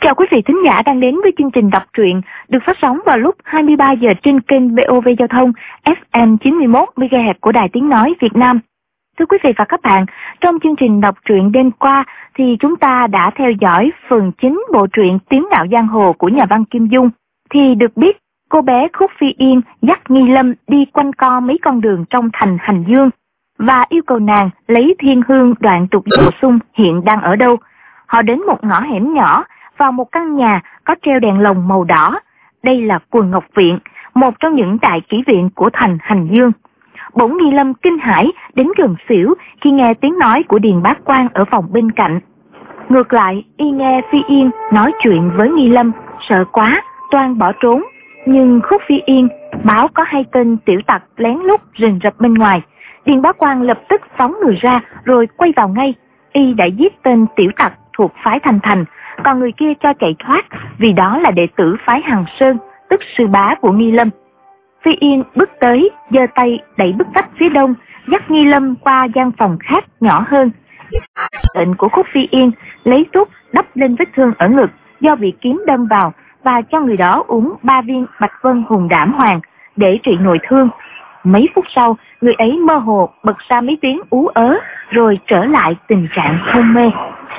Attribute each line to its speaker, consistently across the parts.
Speaker 1: Chào quý vị thính giả đang đến với chương trình đọc truyện được phát sóng vào lúc 23 giờ trên kênh VOV Giao thông FM 91 MHz của Đài Tiếng Nói Việt Nam. Thưa quý vị và các bạn, trong chương trình đọc truyện đêm qua thì chúng ta đã theo dõi phần chính bộ truyện Tiếng Đạo Giang Hồ của nhà văn Kim Dung. Thì được biết, cô bé Khúc Phi Yên dắt Nghi Lâm đi quanh co mấy con đường trong thành Hành Dương và yêu cầu nàng lấy thiên hương đoạn tục bổ sung hiện đang ở đâu. Họ đến một ngõ hẻm nhỏ, vào một căn nhà có treo đèn lồng màu đỏ. Đây là Quần Ngọc Viện, một trong những đại kỷ viện của thành Hành Dương. Bỗng Nghi Lâm kinh hãi đến gần xỉu khi nghe tiếng nói của Điền Bá Quang ở phòng bên cạnh. Ngược lại, y nghe Phi Yên nói chuyện với Nghi Lâm, sợ quá, toan bỏ trốn. Nhưng Khúc Phi Yên báo có 2 tên tiểu tặc lén lút rình rập bên ngoài. Điền Bá Quang lập tức phóng người ra rồi quay vào ngay. Y đã giết tên tiểu tặc thuộc phái Thành Thành, còn người kia cho chạy thoát vì đó là đệ tử phái Hằng Sơn, tức sư bá của Nghi Lâm. Phi Yên bước tới, giơ tay đẩy bức vách phía đông, dắt Nghi Lâm qua gian phòng khác nhỏ hơn. Lệnh của Khúc Phi Yên lấy thuốc đắp lên vết thương ở ngực do bị kiếm đâm vào và cho người đó uống 3 viên Bạch Vân Hùng Đảm Hoàng để trị nội thương. Mấy phút sau, người ấy mơ hồ bật ra mấy tiếng ú ớ rồi trở lại tình trạng hôn mê.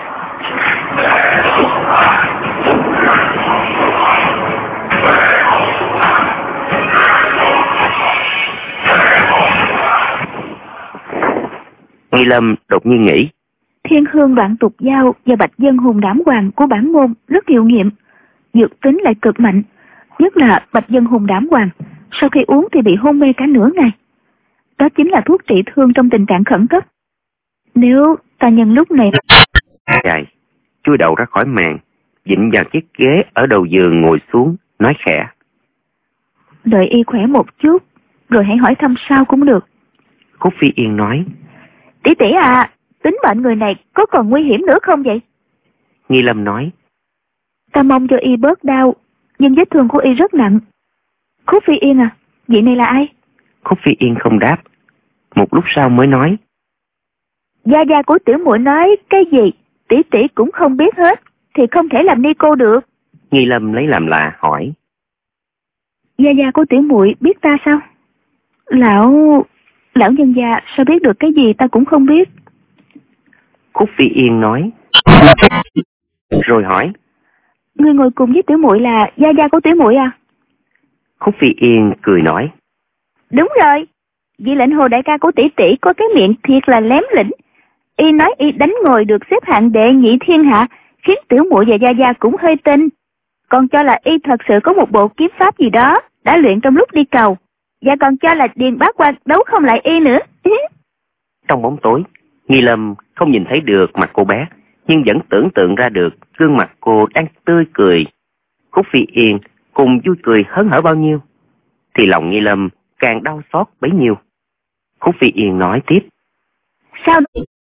Speaker 2: Nghi Lâm đột nhiên nghĩ,
Speaker 1: Thiên hương đoạn tục giao và Bạch Vân Hùng Đảm Hoàng của bản môn rất hiệu nghiệm, dược tính lại cực mạnh, nhất là Bạch Vân Hùng Đảm Hoàng, sau khi uống thì bị hôn mê cả nửa ngày. Đó chính là thuốc trị thương trong tình trạng khẩn cấp. Nếu ta nhân lúc này
Speaker 2: dài chui đầu ra khỏi màn, dịnh vào chiếc ghế ở đầu giường ngồi xuống, nói khẽ,
Speaker 1: đợi y khỏe một chút rồi hãy hỏi thăm sao cũng được.
Speaker 2: Khúc Phi Yên nói,
Speaker 1: tỷ tỷ à, tính bệnh người này có còn nguy hiểm nữa không vậy?
Speaker 2: Nghi Lâm nói,
Speaker 1: ta mong cho y bớt đau, nhưng vết thương của y rất nặng. Khúc Phi Yên à, vị này là ai?
Speaker 2: Khúc Phi Yên không đáp, một lúc sau mới nói,
Speaker 1: gia gia của tiểu muội nói cái gì tỷ tỷ cũng không biết hết, thì không thể làm ni cô được.
Speaker 2: Nghi Lâm lấy làm lạ hỏi,
Speaker 1: gia gia của tiểu muội biết ta sao? Lão nhân gia sao biết được cái gì ta cũng không biết.
Speaker 2: Khúc Phi Yên nói, rồi hỏi,
Speaker 1: ngươi ngồi cùng với tiểu muội là gia gia của tiểu muội à?
Speaker 2: Khúc Phi Yên cười nói,
Speaker 1: đúng rồi, vị lệnh hồ đại ca của tỷ tỷ có cái miệng thiệt là lém lĩnh. Y nói y đánh ngồi được xếp hạng đệ nhị thiên hạ, khiến tiểu muội và gia gia cũng hơi tin. Còn cho là y thật sự có một bộ kiếm pháp gì đó đã luyện trong lúc đi cầu, và còn cho là Điền Bá Quang đấu không lại y nữa.
Speaker 2: Trong bóng tối, Nghi Lâm không nhìn thấy được mặt cô bé, nhưng vẫn tưởng tượng ra được gương mặt cô đang tươi cười. Khúc Phi Yên cùng vui cười hớn hở bao nhiêu, thì lòng Nghi Lâm càng đau xót bấy nhiêu. Khúc Phi Yên nói tiếp,
Speaker 1: sao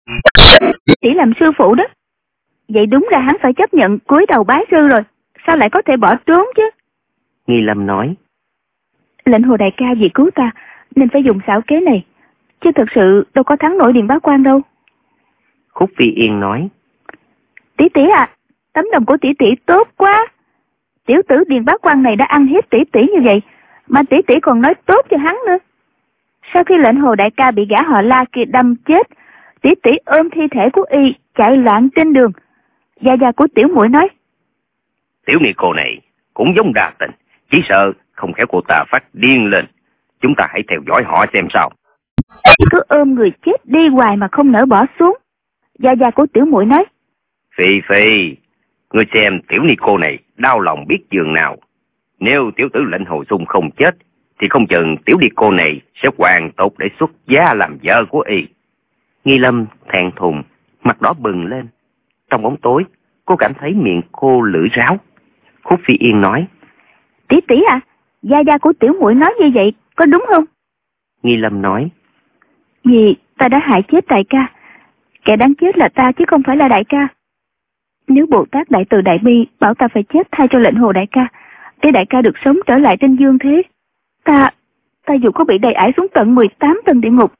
Speaker 1: tỷ làm sư phụ đó? Vậy đúng là hắn phải chấp nhận cúi đầu bái sư rồi, sao lại có thể bỏ trốn chứ?
Speaker 2: Nghi Lâm nói,
Speaker 1: lệnh hồ đại ca vì cứu ta nên phải dùng xảo kế này, chứ thật sự đâu có thắng nổi Điền Bá Quang đâu.
Speaker 2: Khúc Phi Yên nói,
Speaker 1: tỷ tỷ à, tấm lòng của tỷ tỷ tốt quá. Tiểu tử Điền Bá Quang này đã ăn hiếp tỷ tỷ như vậy, mà tỷ tỷ còn nói tốt cho hắn nữa. Sau khi lệnh hồ đại ca bị gã họ La kia đâm chết, tỷ tỷ ôm thi thể của y chạy loạn trên đường. Gia gia của tiểu muội nói,
Speaker 2: tiểu ni cô này cũng giống đa tình, chỉ sợ không khéo cô ta phát điên lên. Chúng ta hãy theo dõi họ xem sao.
Speaker 1: Cứ ôm người chết đi hoài mà không nỡ bỏ xuống. Gia gia của tiểu muội nói,
Speaker 2: Phi Phi, ngươi xem tiểu ni cô này đau lòng biết giường nào. Nếu tiểu tử lệnh hồ sung không chết, thì không chừng tiểu ni cô này sẽ hoàn tốt để xuất gia làm vợ của y. Nghi Lâm thẹn thùng, mặt đỏ bừng lên. Trong bóng tối, cô cảm thấy miệng cô lưỡi ráo. Khúc Phi Yên nói,
Speaker 1: tỷ tỷ à, gia gia của tiểu muội nói như vậy có đúng không?
Speaker 2: Nghi Lâm nói,
Speaker 1: vì ta đã hại chết đại ca, kẻ đáng chết là ta chứ không phải là đại ca. Nếu Bồ Tát Đại Từ Đại Bi bảo ta phải chết thay cho lệnh hồ đại ca, để đại ca được sống trở lại trên dương thế, ta dù có bị đầy ải xuống tận 18 tầng địa ngục.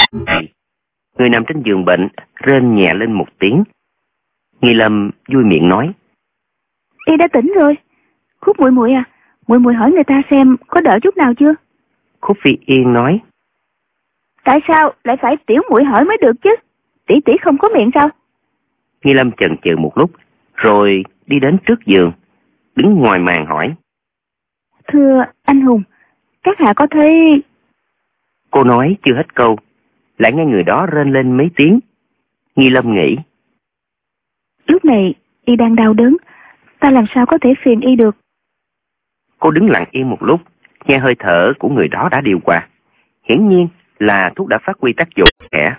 Speaker 2: Người nằm trên giường bệnh rên nhẹ lên một tiếng. Nghi Lâm vui miệng nói,
Speaker 1: Y đã tỉnh rồi. Khúc muội muội à, muội muội hỏi người ta xem có đỡ chút nào chưa?
Speaker 2: Khúc Phi Yên nói.
Speaker 1: Tại sao lại phải tiểu muội hỏi mới được chứ? Tỷ tỷ không có miệng sao?
Speaker 2: Nghi Lâm chần chừ một lúc, rồi đi đến trước giường, đứng ngoài màn hỏi.
Speaker 1: Thưa anh Hùng, các hạ có thấy...
Speaker 2: Cô nói chưa hết câu, lại nghe người đó rên lên mấy tiếng. Nghi Lâm nghĩ.
Speaker 1: Lúc này y đang đau đớn, ta làm sao có thể phiền y được?
Speaker 2: Cô đứng lặng yên một lúc, nghe hơi thở của người đó đã điều qua. Hiển nhiên là thuốc đã phát huy tác dụng khẽ.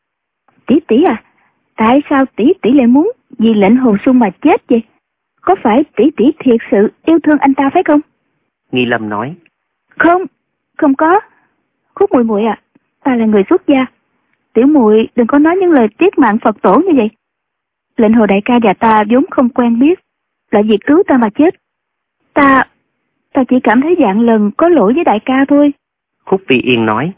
Speaker 1: Tỷ tỷ à, tại sao tỷ tỷ lại muốn vì lệnh Hồ Sung mà chết vậy? Có phải tỷ tỷ thiệt sự yêu thương anh ta phải không?
Speaker 2: Nghi Lâm nói.
Speaker 1: Không, không có. Khúc muội muội à, ta là người xuất gia. Tiểu muội đừng có nói những lời tiết mạng Phật tổ như vậy. Lệnh Hồ đại ca và ta vốn không quen biết, lại vì cứu ta mà chết. Ta chỉ cảm thấy vạn lần có lỗi với đại ca thôi.
Speaker 2: Khúc Phi Yên nói.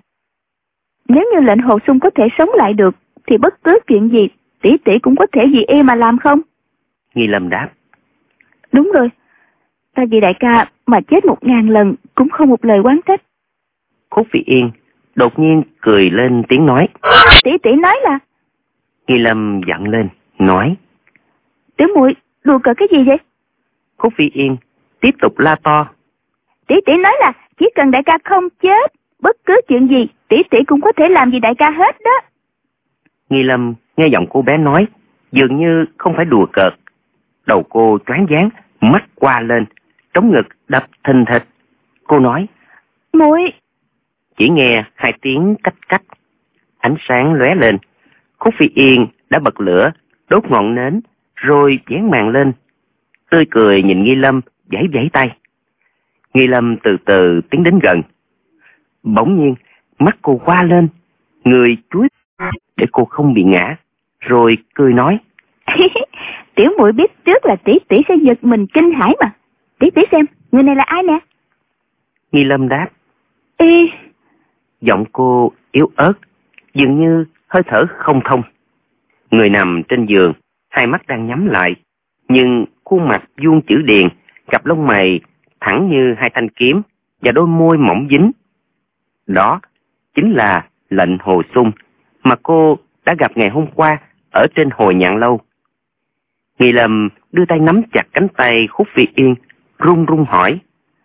Speaker 1: Nếu như lệnh Hồ Sung có thể sống lại được, thì bất cứ chuyện gì tỷ tỷ cũng có thể vì y mà làm không?
Speaker 2: Nghi Lâm đáp.
Speaker 1: Đúng rồi, ta vì đại ca mà chết 1000 lần cũng không một lời oán trách.
Speaker 2: Khúc Phi Yên đột nhiên cười lên tiếng nói.
Speaker 1: Tỷ tỷ nói là...
Speaker 2: Nghi Lâm giận lên, nói.
Speaker 1: Tiểu muội đùa cợt cái gì vậy?
Speaker 2: Khúc Phi Yên tiếp tục la to.
Speaker 1: Tỷ tỷ nói là chỉ cần đại ca không chết, bất cứ chuyện gì tỷ tỷ cũng có thể làm vì đại ca hết đó.
Speaker 2: Nghi Lâm nghe giọng cô bé nói, dường như không phải đùa cợt. Đầu cô choáng váng, mắt qua lên, trống ngực đập thình thịch. Cô nói.
Speaker 1: Muội.
Speaker 2: Chỉ nghe 2 tiếng cách cách, ánh sáng lóe lên. Khúc Phi Yên đã bật lửa, đốt ngọn nến, rồi dán màn lên. Tươi cười nhìn Nghi Lâm, vẫy vẫy tay. Nghi Lâm từ từ tiến đến gần. Bỗng nhiên, mắt cô qua lên, người chuối để cô không bị ngã, rồi cười nói.
Speaker 1: Tiểu muội biết trước là tỷ tỷ sẽ giật mình kinh hãi mà. Tỷ tỷ xem, người này là ai nè?
Speaker 2: Nghi Lâm đáp.
Speaker 1: Y.
Speaker 2: Giọng cô yếu ớt, dường như hơi thở không thông. Người nằm trên giường, 2 mắt đang nhắm lại, nhưng khuôn mặt vuông chữ điền, cặp lông mày thẳng như 2 thanh kiếm và đôi môi mỏng dính. Đó chính là lệnh Hồ Sung mà cô đã gặp ngày hôm qua ở trên Hồi Nhạn Lâu. Nghi Lâm đưa tay nắm chặt cánh tay Khúc Phi Yên, run run hỏi.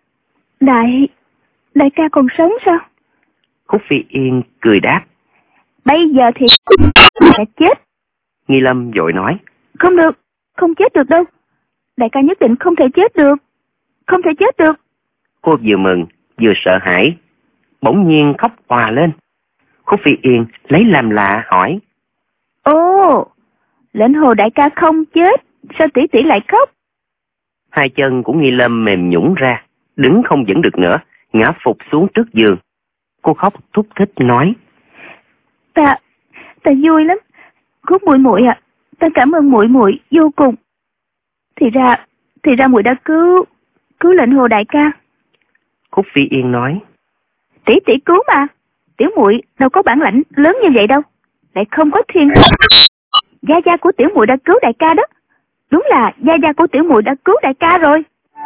Speaker 1: Đại ca còn sống sao?
Speaker 2: Khúc Phi Yên cười đáp.
Speaker 1: Bây giờ thì sẽ chết.
Speaker 2: Nghi Lâm vội nói.
Speaker 1: Không được, không chết được đâu. Đại ca nhất định không thể chết được. Không thể chết được.
Speaker 2: Cô vừa mừng, vừa sợ hãi, bỗng nhiên khóc òa lên. Khúc Phi Yên lấy làm lạ hỏi.
Speaker 1: Ồ, lệnh Hồ đại ca không chết, sao tỷ tỷ lại khóc?
Speaker 2: 2 chân của Nghi Lâm mềm nhũn ra, đứng không vững được nữa, ngã phục xuống trước giường. Cô khóc thúc thích nói. Ta vui lắm. Khúc muội muội à, ta cảm ơn muội muội vô cùng. Thì ra muội đã cứu lệnh Hồ đại ca. Khúc Phi Yên nói.
Speaker 1: Tỷ tỷ cứu mà, tiểu muội đâu có bản lãnh lớn như vậy đâu, lại không có thiên. Gia gia của tiểu muội đã cứu đại ca đó. Đúng là gia gia của tiểu muội đã cứu đại ca rồi.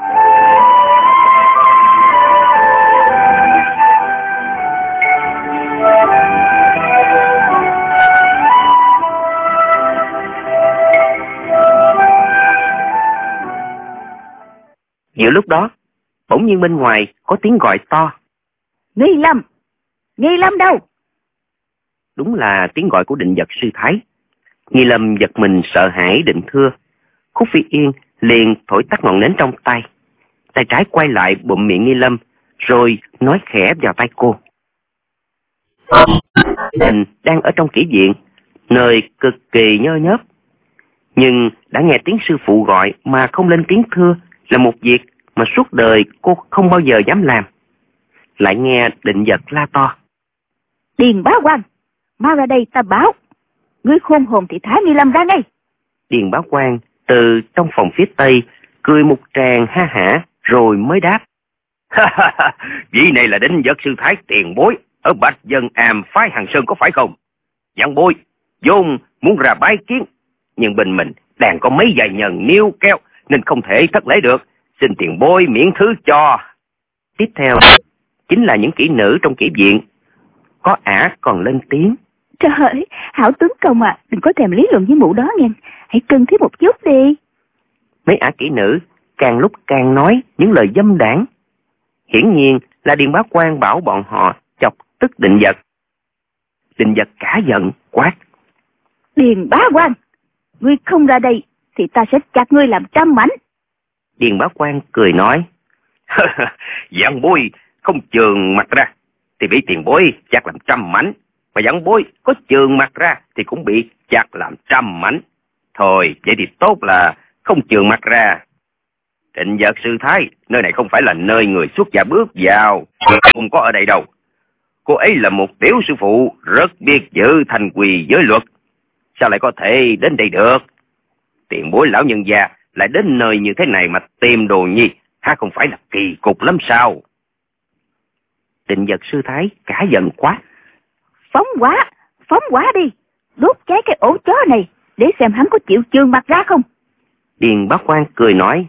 Speaker 2: Giữa lúc đó, bỗng nhiên bên ngoài có tiếng gọi to.
Speaker 1: Nghi Lâm! Nghi Lâm đâu?
Speaker 2: Đúng là tiếng gọi của Định Vật sư thái. Nghi Lâm giật mình sợ hãi định thưa. Khúc Phi Yên liền thổi tắt ngọn nến trong tay. Tay trái quay lại bụm miệng Nghi Lâm, rồi nói khẽ vào tai cô. Mình đang ở trong kỹ viện, nơi cực kỳ nhơ nhớp. Nhưng đã nghe tiếng sư phụ gọi mà không lên tiếng thưa là một việc mà suốt đời cô không bao giờ dám làm. Lại nghe Định Vật la to.
Speaker 1: Điền Bá Quan, mau ra đây ta báo. Ngươi khôn hồn thì thả Nghi Lâm ra ngay.
Speaker 2: Điền Bá Quan từ trong phòng phía tây cười một tràng ha hả rồi mới đáp. Vị này là Định Vật sư thái tiền bối ở Bạch Dân Am phái Hằng Sơn có phải không? Dặn bối vốn muốn ra bái kiến, nhưng bên mình đang có mấy vài nhân niêu keo nên không thể thất lễ được. Xin tiền bối miễn thứ cho. Tiếp theo chính là những kỹ nữ trong kỹ viện. Có ả còn lên tiếng:
Speaker 3: Trời ơi, Hảo tướng công à, đừng có thèm lý luận với mụ đó nghe. Hãy cưng thiết một chút đi.
Speaker 2: Mấy ả kỹ nữ càng lúc càng nói những lời dâm đảng. Hiển nhiên là Điền Bá Quang bảo bọn họ chọc tức Định Vật. Định Vật cả giận quát:
Speaker 3: Điền Bá Quang, ngươi không ra đây thì ta sẽ chặt ngươi làm trăm mảnh.
Speaker 2: Điền Bá Quang cười nói: Giảng bối không chườn mặt ra thì bị tiền bối chặt làm trăm mảnh, mà giảng bối có chườn mặt ra thì cũng bị chặt làm trăm mảnh. Thôi vậy thì tốt là không chườn mặt ra. Định Vật sư thái, nơi này không phải là nơi người xuất gia bước vào, không có ở đây đâu. Cô ấy là một tiểu sư phụ rất biết giữ thành quy giới luật, sao lại có thể đến đây được? Tiền bối lão nhân gia lại đến nơi như thế này mà tìm đồ nhi, ha không phải là kỳ cục lắm sao? Định Vật sư thái cả giận quá:
Speaker 3: Phóng hỏa đi, đốt cháy cái ổ chó này để xem hắn có chịu chườn mặt ra không.
Speaker 2: Điền Bá Quang cười nói: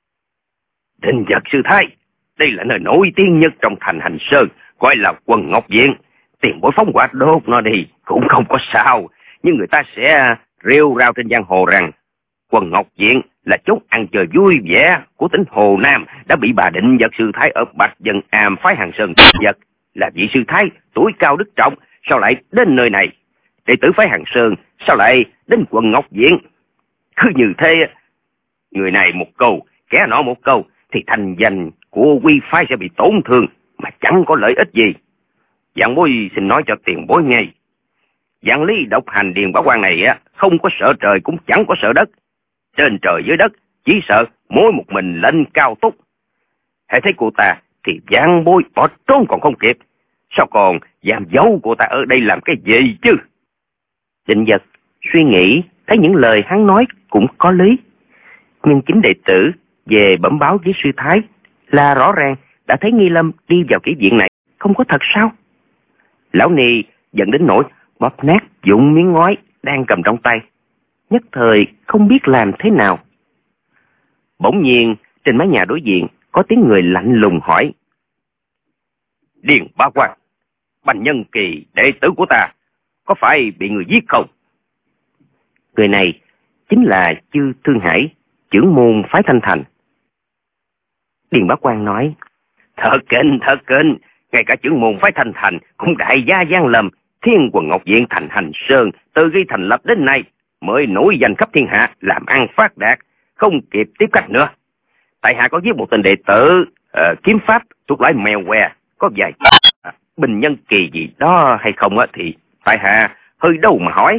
Speaker 2: Định Vật sư thái, đây là nơi nổi tiếng nhất trong thành Hành Sơn, gọi là Quần Ngọc Viện. Tiền bối phóng hỏa đốt nó đi cũng không có sao, nhưng người ta sẽ rêu rao trên giang hồ rằng Quần Ngọc Viện là chốn ăn chơi vui vẻ của tỉnh Hồ Nam, đã bị bà Định Vật sư thái ở Bạch Dân Am phái Hàng Sơn giật. Là vị sư thái tuổi cao đức trọng, sao lại đến nơi này? Đệ tử phái Hàng Sơn sao lại đến Quần Ngọc Viện? Cứ như thế, người này một câu, kẻ nọ một câu, thì thành danh của quy phái sẽ bị tổn thương, mà chẳng có lợi ích gì. Giảng bối xin nói cho tiền bối nghe, giảng lý độc hành Điền Bá Quang này không có sợ trời cũng chẳng có sợ đất. Trên trời dưới đất chỉ sợ mỗi một mình lên cao túc. Hãy thấy cô ta thì giảng bối bỏ trốn còn không kịp, sao còn giam giấu cô ta ở đây làm cái gì chứ? Định Vật suy nghĩ thấy những lời hắn nói cũng có lý, nhưng chính đệ tử về bẩm báo với sư thái là rõ ràng đã thấy Nghi Lâm đi vào kỹ viện này không có thật sao? Lão Ni giận đến nỗi bóp nát dụng miếng ngói đang cầm trong tay, nhất thời không biết làm thế nào. Bỗng nhiên trên mái nhà đối diện có tiếng người lạnh lùng hỏi: Điền Bá Quang, Bành Nhân Kỳ đệ tử của ta có phải bị người giết không? Người này chính là Chư Thương Hải, trưởng môn phái Thanh Thành. Điền Bá Quang nói: Thật kinh, ngay cả trưởng môn phái Thanh Thành cũng đại gia gian lầm. Thiên Quần Ngọc Viện thành Hành Sơn từ khi thành lập đến nay mới nổi danh khắp thiên hạ, làm ăn phát đạt, không kịp tiếp khách nữa. Tại hạ có giết một tên đệ tử kiếm pháp thuộc loại mèo què, có vài bình nhân kỳ gì đó hay không thì tại hạ hơi đâu mà hỏi.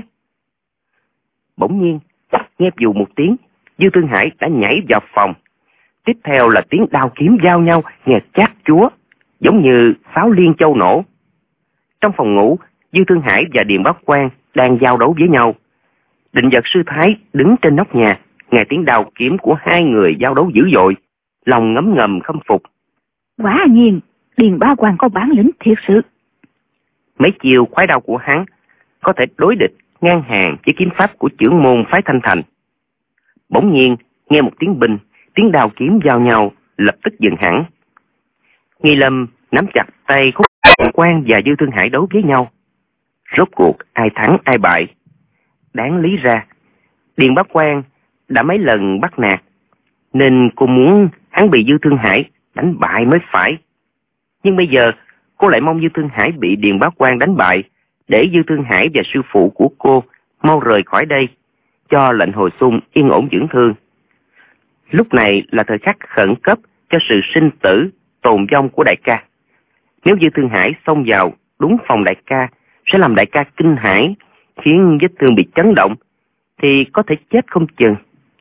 Speaker 2: Bỗng nhiên nghe dù một tiếng, Dư Thương Hải đã nhảy vào phòng. Tiếp theo là tiếng đao kiếm giao nhau nghe chát chúa, giống như pháo liên châu nổ. Trong phòng ngủ, Dư Thương Hải và Điền Bá Quang đang giao đấu với nhau. Định Vật sư thái đứng trên nóc nhà, nghe tiếng đao kiếm của hai người giao đấu dữ dội, lòng ngấm ngầm khâm phục.
Speaker 3: Quả nhiên, Điền Bá Quang có bản lĩnh thiệt sự.
Speaker 2: Mấy chiêu khoái đao của hắn có thể đối địch ngang hàng với kiếm pháp của trưởng môn phái Thanh Thành. Bỗng nhiên nghe một tiếng binh, tiếng đao kiếm giao nhau lập tức dừng hẳn. Nghi Lâm nắm chặt tay Khúc Quang và Dư Thương Hải đấu với nhau. Rốt cuộc ai thắng ai bại? Đáng lý ra Điền Bá Quang đã mấy lần bắt nạt, nên cô muốn hắn bị Dư Thương Hải đánh bại mới phải. Nhưng bây giờ cô lại mong Dư Thương Hải bị Điền Bá Quang đánh bại, để Dư Thương Hải và sư phụ của cô mau rời khỏi đây, cho lệnh Hồi Xung yên ổn dưỡng thương. Lúc này là thời khắc khẩn cấp cho sự sinh tử tồn vong của đại ca. Nếu Dư Thương Hải xông vào đúng phòng đại ca, sẽ làm đại ca kinh hãi, khiến vết thương bị chấn động, thì có thể chết không chừng.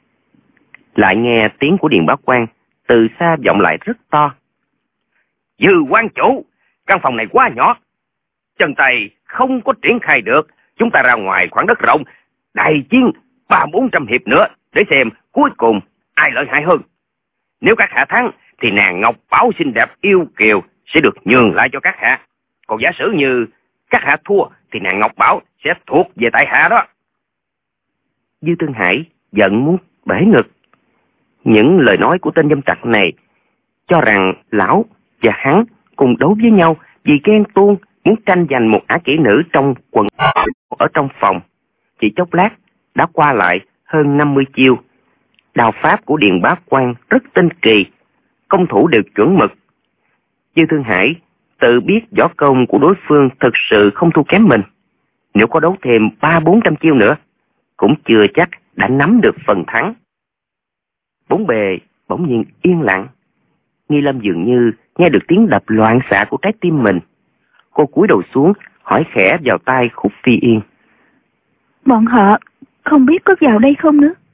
Speaker 2: Lại nghe tiếng của Điền Bá Quang từ xa vọng lại rất to: Dư quan chủ, căn phòng này quá nhỏ, chân tay không có triển khai được. Chúng ta ra ngoài khoảng đất rộng, đại chiến 300-400 hiệp nữa, để xem cuối cùng ai lợi hại hơn. Nếu các hạ thắng thì nàng Ngọc Bảo xinh đẹp yêu kiều sẽ được nhường lại cho các hạ. Còn giả sử như các hạ thua thì nàng Ngọc Bảo sẽ thuộc về tại hạ đó. Dư Thương Hải giận muốn bể ngực, những lời nói của tên dâm tặc này, cho rằng lão và hắn cùng đấu với nhau vì ghen tuông muốn tranh giành một ả kỹ nữ trong quần ở trong phòng. Chỉ chốc lát đã qua lại hơn 50 chiêu. Đao pháp của Điền Bá Quang rất tinh kỳ, công thủ đều chuẩn mực. Dư Thương Hải tự biết võ công của đối phương thực sự không thua kém mình. Nếu có đấu thêm 300-400 chiêu nữa, cũng chưa chắc đã nắm được phần thắng. Bốn bề bỗng nhiên yên lặng. Nghi Lâm dường như nghe được tiếng đập loạn xạ của trái tim mình. Cô cúi đầu xuống hỏi khẽ vào tai Khúc Phi Yên.
Speaker 3: Bọn họ không biết có vào đây không nữa?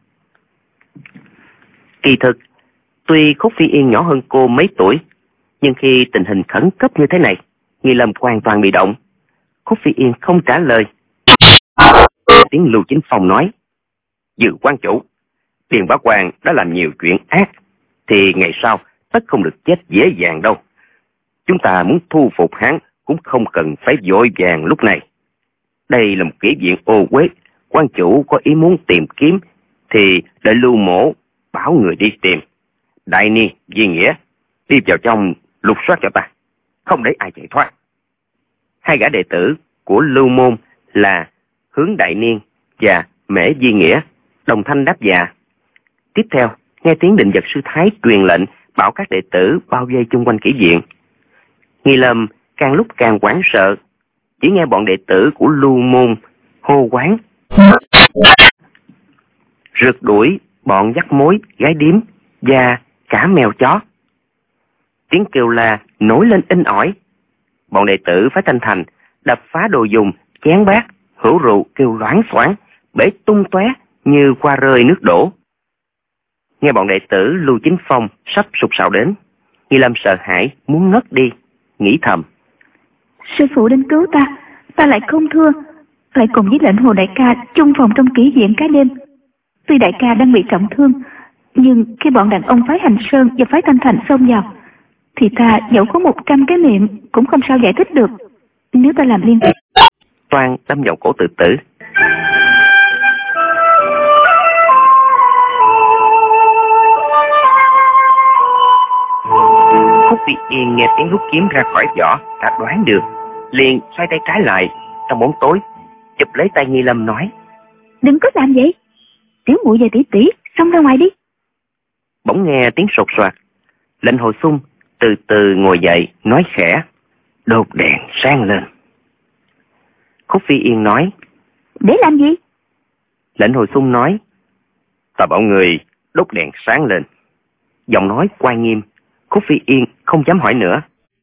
Speaker 2: Kỳ thực, tuy Khúc Phi Yên nhỏ hơn cô mấy tuổi, nhưng khi tình hình khẩn cấp như thế này, Nghi Lâm hoàn toàn bị động. Khúc Phi Yên không trả lời. Tiếng Lưu Chính Phong nói: Dư quan chủ, Điền Bá Quang đã làm nhiều chuyện ác, thì ngày sau tất không được chết dễ dàng đâu. Chúng ta muốn thu phục hắn cũng không cần phải vội vàng lúc này. Đây là một kỹ viện ô uế, quan chủ có ý muốn tìm kiếm thì đợi Lưu Mổ bảo người đi tìm. Đại Niên, Di Nghĩa, đi vào trong lục soát cho ta, không để ai chạy thoát. Hai gã đệ tử của Lưu Môn là Hướng Đại Niên và Mễ Di Nghĩa đồng thanh đáp dạ. Tiếp theo, nghe tiếng Định Vật Sư Thái truyền lệnh bảo các đệ tử bao vây chung quanh kỹ viện. Nghi Lâm càng lúc càng hoảng sợ, chỉ nghe bọn đệ tử của Lưu Môn hô quán, rượt đuổi bọn dắt mối, gái điếm và cả mèo chó. Tiếng kêu la nổi lên inh ỏi. Bọn đệ tử Phái Thanh Thành đập phá đồ dùng, chén bát, hữu rượu kêu loảng xoảng, bể tung tóe như qua rơi nước đổ. Nghe bọn đệ tử Lưu Chính Phong sắp sục sạo đến, Nghi Lâm sợ hãi muốn ngất đi, nghĩ thầm:
Speaker 3: Sư phụ đến cứu ta, ta lại không thua, lại cùng với lệnh Hồ đại ca chung phòng trong kỹ viện cả đêm. Tuy đại ca đang bị trọng thương, nhưng khi bọn đàn ông phái Hành Sơn và phái Thanh Thành xông vào, thì ta dẫu có 100 cái miệng cũng không sao giải thích được. Nếu ta làm liên tiếp.
Speaker 2: Toan đâm vào cổ tự tử. Khúc Phi Yên nghe tiếng rút kiếm ra khỏi vỏ đã đoán được, liền xoay tay trái lại trong bóng tối, chụp lấy tay Nghi Lâm nói:
Speaker 3: Đừng có làm vậy, tiểu muội về tỷ xông ra ngoài đi.
Speaker 2: Bỗng nghe tiếng sột soạt, Lệnh Hồ Xung từ từ ngồi dậy nói khẽ: Đốt đèn sáng lên. Khúc Phi Yên nói:
Speaker 3: Để làm gì?
Speaker 2: Lệnh Hồ Xung nói: Ta bảo người đốt đèn sáng lên. Giọng nói oai nghiêm, Khúc Phi Yên không dám hỏi nữa.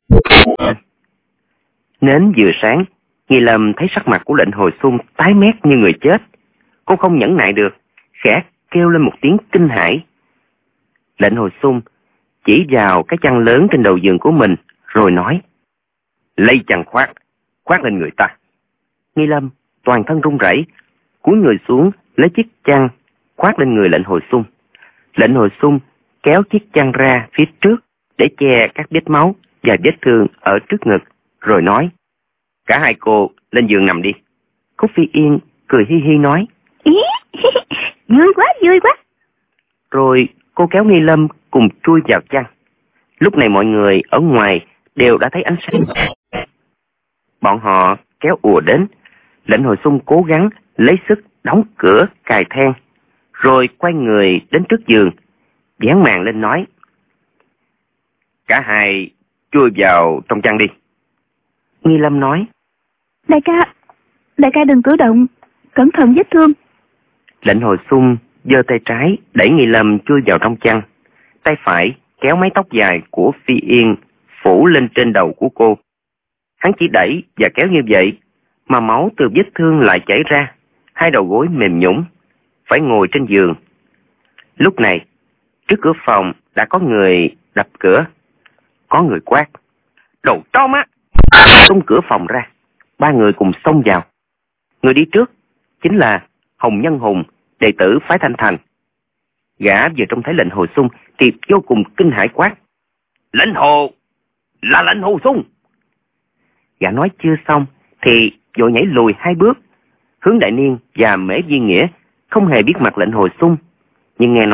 Speaker 2: Nến vừa sáng, Nghi Lâm thấy sắc mặt của Lệnh Hồ Xung tái mét như người chết. Cô không nhẫn nại được, khẽ kêu lên một tiếng kinh hãi. Lệnh Hồ Xung chỉ vào cái chăn lớn trên đầu giường của mình rồi nói: Lấy chăn khoác lên người ta. Nghi Lâm toàn thân run rẩy, cúi người xuống lấy chiếc chăn khoác lên người Lệnh Hồ Xung. Lệnh Hồ Xung kéo chiếc chăn ra phía trước để che các vết máu và vết thương ở trước ngực, rồi nói: Cả hai cô lên giường nằm đi. Khúc Phi Yên cười hi hi nói:
Speaker 3: Ý, vui quá.
Speaker 2: Rồi cô kéo Nghi Lâm cùng chui vào chăn. Lúc này mọi người ở ngoài đều đã thấy ánh sáng. Bọn họ kéo ùa đến. Lệnh Hồ Xung cố gắng lấy sức đóng cửa cài then, rồi quay người đến trước giường, dán màn lên nói: Cả hai chui vào trong chăn đi. Nghi Lâm nói:
Speaker 3: Đại ca đừng cử động, cẩn thận vết thương.
Speaker 2: Lệnh Hồ Xung giơ tay trái đẩy Nghi Lâm chui vào trong chăn, tay phải kéo mái tóc dài của Phi Yên phủ lên trên đầu của cô. Hắn chỉ đẩy và kéo như vậy mà máu từ vết thương lại chảy ra, hai đầu gối mềm nhũn, phải ngồi trên giường. Lúc này, trước cửa phòng đã có người đập cửa, có người quát: Đồ trâu má! Tung cửa phòng ra, ba người cùng xông vào. Người đi trước chính là Hồng Nhân Hùng, đệ tử phái Thanh Thành. Gã vừa trông thấy Lệnh Hồ Xung thì vô cùng kinh hãi quát: Lệnh Hồ! Là Lệnh Hồ Xung! Gã nói chưa xong thì vội nhảy lùi 2 bước. Hướng Đại Niên và Mễ Di Nghĩa không hề biết mặt Lệnh Hồ Xung, nhưng nghe nói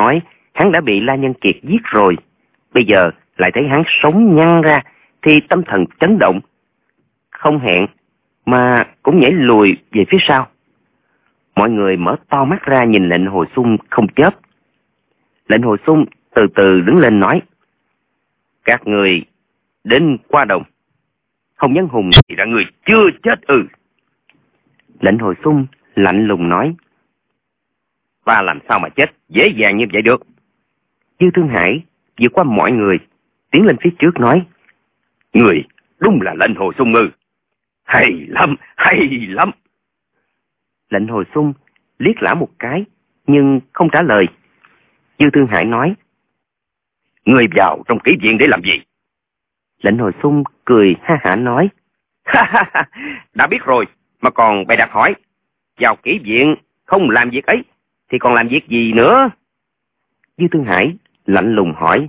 Speaker 2: hắn đã bị La Nhân Kiệt giết rồi. Bây giờ lại thấy hắn sống nhăn ra thì tâm thần chấn động. Không hẹn mà cũng nhảy lùi về phía sau. Mọi người mở to mắt ra nhìn lệnh Hồ Xung không chớp. Lệnh Hồ Xung từ từ đứng lên nói: các người đến qua đồng. Hồng Nhân Hùng thì ra người chưa chết ư? Lệnh Hồ Xung lạnh lùng nói: ta làm sao mà chết dễ dàng như vậy được? Dư Thương Hải vượt qua mọi người, tiến lên phía trước nói: người đúng là lệnh Hồ Xung ư? Hay lắm, hay lắm. Lệnh Hồ Xung liếc lão một cái nhưng không trả lời. Dư Thương Hải nói: người vào trong kỹ viện để làm gì? Lệnh Hồ Xung cười ha hả nói: đã biết rồi mà còn bày đặt hỏi. Vào kỹ viện không làm việc ấy thì còn làm việc gì nữa? Dư Thương Hải lạnh lùng hỏi: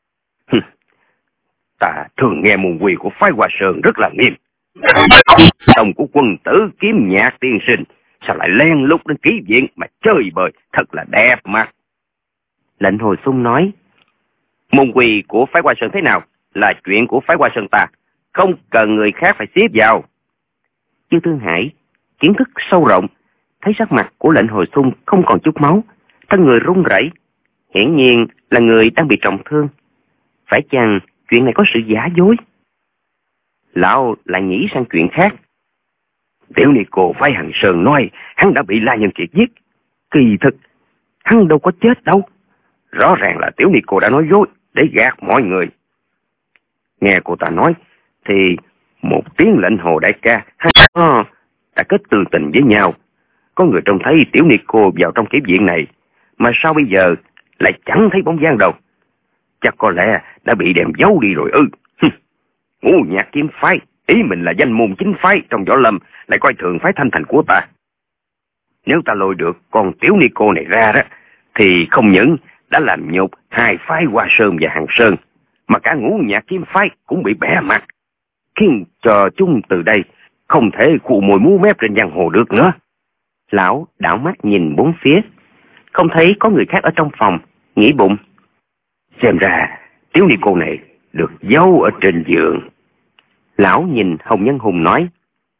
Speaker 2: ta thường nghe môn quy của phái Hoa Sơn rất là nghiêm. Tông của quân tử Kiếm Nhạc tiên sinh sao lại len lút đến kỹ viện mà chơi bời, thật là đẹp mắt. Lệnh Hồ Xung nói: môn quy của phái Hoa Sơn thế nào là chuyện của phái Hoa Sơn ta, không cần người khác phải xếp vào. Dư Thương Hải kiến thức sâu rộng, thấy sắc mặt của lệnh Hồ Xung không còn chút máu, thân người run rẩy, hiển nhiên là người đang bị trọng thương. Phải chăng chuyện này có sự giả dối? Lão lại nghĩ sang chuyện khác. Tiểu ni cô phái Hằng Sơn nói hắn đã bị La Nhân Kiệt giết. Kỳ thực hắn đâu có chết đâu. Rõ ràng là tiểu ni cô đã nói dối để gạt mọi người. Nghe cô ta nói thì một tiếng lệnh Hồ đại ca đã kết tường tình với nhau. Có người trông thấy tiểu ni cô vào trong kỹ viện này, mà sao bây giờ lại chẳng thấy bóng dáng đâu? Chắc có lẽ đã bị đem giấu đi rồi ư? Ngũ Nhạc Kiếm phái ý mình là danh môn chính phái trong võ lâm, lại coi thường phái Thanh Thành của ta. Nếu ta lôi được con tiểu ni cô này ra đó, thì không những đã làm nhục hai phái Hoa Sơn và Hằng Sơn, mà cả Ngũ Nhạc Kiếm phái cũng bị bẻ mặt, khiến cho chúng từ đây không thể cụ mồi múa mép trên giang hồ được nữa. Lão đảo mắt nhìn bốn phía, không thấy có người khác ở trong phòng, nghĩ bụng: xem ra tiểu ni cô này được giấu ở trên giường. Lão nhìn Hồng Nhân Hùng nói.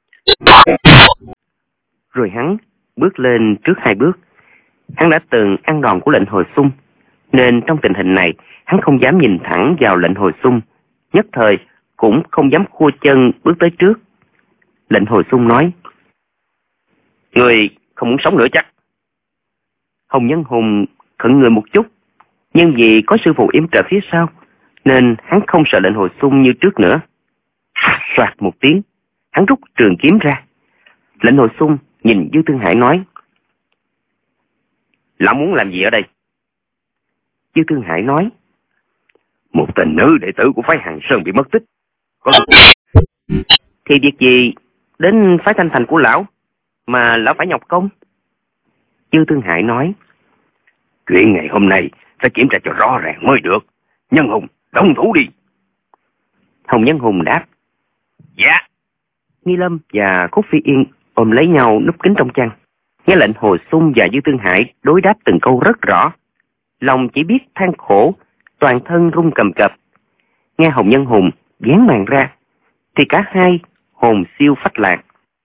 Speaker 2: Rồi hắn bước lên trước hai bước. Hắn đã từng ăn đòn của lệnh Hồ Xung, nên trong tình hình này hắn không dám nhìn thẳng vào lệnh Hồ Xung, nhất thời cũng không dám khua chân bước tới trước. Lệnh Hồ Xung nói: người không muốn sống nữa chắc? Hồng Nhân Hùng khựng người một chút, nhưng vì có sư phụ yểm trợ phía sau nên hắn không sợ lệnh Hồ Xung như trước nữa. Soạt một tiếng, hắn rút trường kiếm ra. Lệnh Hồ Xung nhìn Dư Thương Hải nói: lão muốn làm gì ở đây? Dư Thương Hải nói: một tên nữ đệ tử của phái Hằng Sơn bị mất tích. Thì việc gì đến phái Thanh Thành của lão mà lão phải nhọc công? Dư Thương Hải nói: chuyện ngày hôm nay phải kiểm tra cho rõ ràng mới được. Nhân Hùng, động thủ đi. Hồng Nhân Hùng đáp: dạ. Nghi Lâm và Khúc Phi Yên ôm lấy nhau núp kín trong chăn, nghe lệnh Hồ Xung và Dư Thương Hải đối đáp từng câu rất rõ. Lòng chỉ biết than khổ, toàn thân run cầm cập. Nghe Hồng Nhân Hùng vén màn ra thì cả hai hồn siêu phách lạc.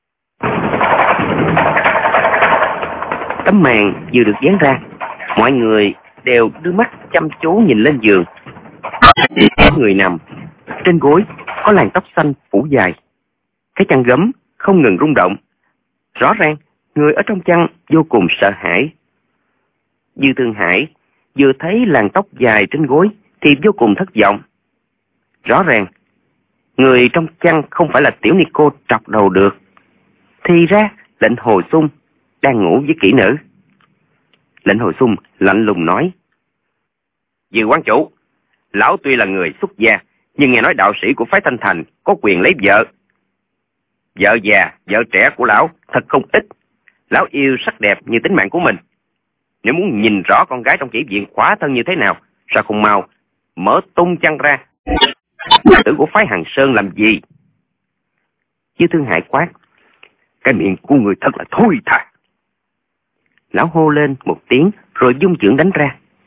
Speaker 2: Tấm màn vừa được vén ra, mọi người đều đưa mắt chăm chú nhìn lên giường. Người nằm trên gối có làn tóc xanh phủ dài, cái chăn gấm không ngừng rung động. Rõ ràng người ở trong chăn vô cùng sợ hãi. Dư Thương Hải vừa thấy làn tóc dài trên gối thì vô cùng thất vọng. Rõ ràng người trong chăn không phải là tiểu ni cô trọc đầu được, thì ra lệnh Hồ Xung đang ngủ với kỹ nữ. Lệnh Hồ Xung lạnh lùng nói: Dư quán chủ, lão tuy là người xuất gia, nhưng nghe nói đạo sĩ của phái Thanh Thành có quyền lấy vợ. Vợ già, vợ trẻ của lão thật không ít. Lão yêu sắc đẹp như tính mạng của mình. Nếu muốn nhìn rõ con gái trong kỹ viện khỏa thân như thế nào, sao không mau mở tung chăn ra? Tử của phái Hằng Sơn làm gì? Dư Thương Hải quát: Cái miệng của người thật là thối tha. Lão hô lên một tiếng rồi dung chưởng đánh ra.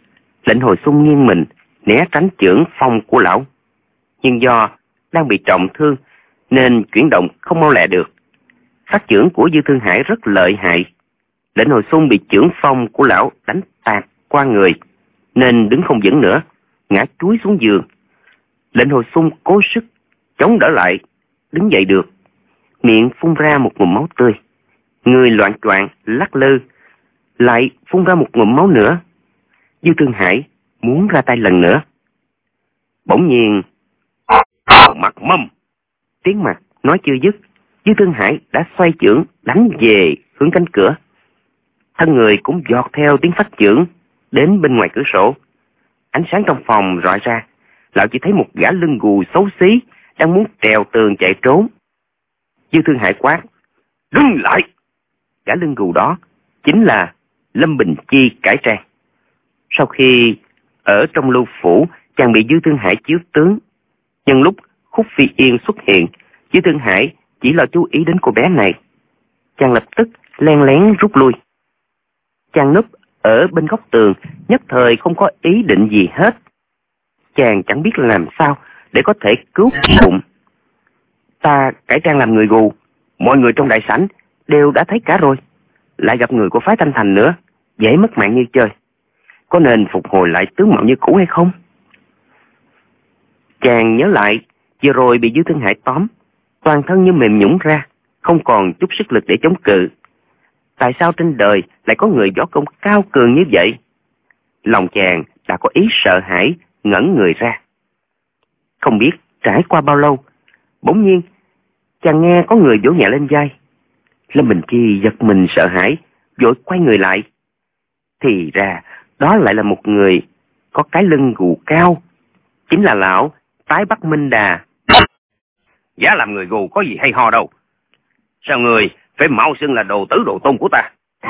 Speaker 2: Lệnh Hồi Xuân nghiêng mình né tránh chưởng phong của lão, nhưng do đang bị trọng thương nên chuyển động không mau lẹ được. Phát chưởng của Dư Thương Hải rất lợi hại. Lệnh Hồi Xuân bị chưởng phong của lão đánh tạt qua người nên đứng không vững nữa, ngã chúi xuống giường. Lệnh Hồi Xuân cố sức chống đỡ lại, đứng dậy được, miệng phun ra một ngụm máu tươi, người loạng choạng lắc lư, lại phun ra một ngụm máu nữa. Dư Thương Hải muốn ra tay lần nữa. Bỗng nhiên, mặt mâm, tiếng mặt nói chưa dứt, Dư Thương Hải đã xoay chưởng đánh về hướng cánh cửa. Thân người cũng giọt theo tiếng phách chưởng đến bên ngoài cửa sổ. Ánh sáng trong phòng rọi ra, lão chỉ thấy một gã lưng gù xấu xí đang muốn trèo tường chạy trốn. Dư Thương Hải quát: "Đứng lại!" Gã lưng gù đó chính là Lâm Bình Chi cải trang. Sau khi ở trong lưu phủ, chàng bị Dư Thương Hải chiếu tướng. Nhân lúc Khúc Phi Yên xuất hiện, Dư Thương Hải chỉ lo chú ý đến cô bé này. Chàng lập tức len lén rút lui. Chàng núp ở bên góc tường, nhất thời không có ý định gì hết. Chàng chẳng biết làm sao để có thể cứu bụng. Ta cải trang làm người gù, mọi người trong đại sảnh đều đã thấy cả rồi. Lại gặp người của phái Thanh Thành nữa, dễ mất mạng như chơi. Có nên phục hồi lại tướng mạo như cũ hay không? Chàng nhớ lại, vừa rồi bị Dư Thương Hải tóm, toàn thân như mềm nhũn ra, không còn chút sức lực để chống cự. Tại sao trên đời lại có người võ công cao cường như vậy? Lòng chàng đã có ý sợ hãi, ngẩn người ra. Không biết trải qua bao lâu, bỗng nhiên chàng nghe có người vỗ nhẹ lên vai. Lâm Bình Chi giật mình sợ hãi, vội quay người lại. Thì ra đó lại là một người có cái lưng gù cao, chính là lão Tái Bắc Minh Đà.
Speaker 4: Giá làm người gù có gì hay ho đâu, sao người phải mạo xưng là đồ tử đồ tôn của ta?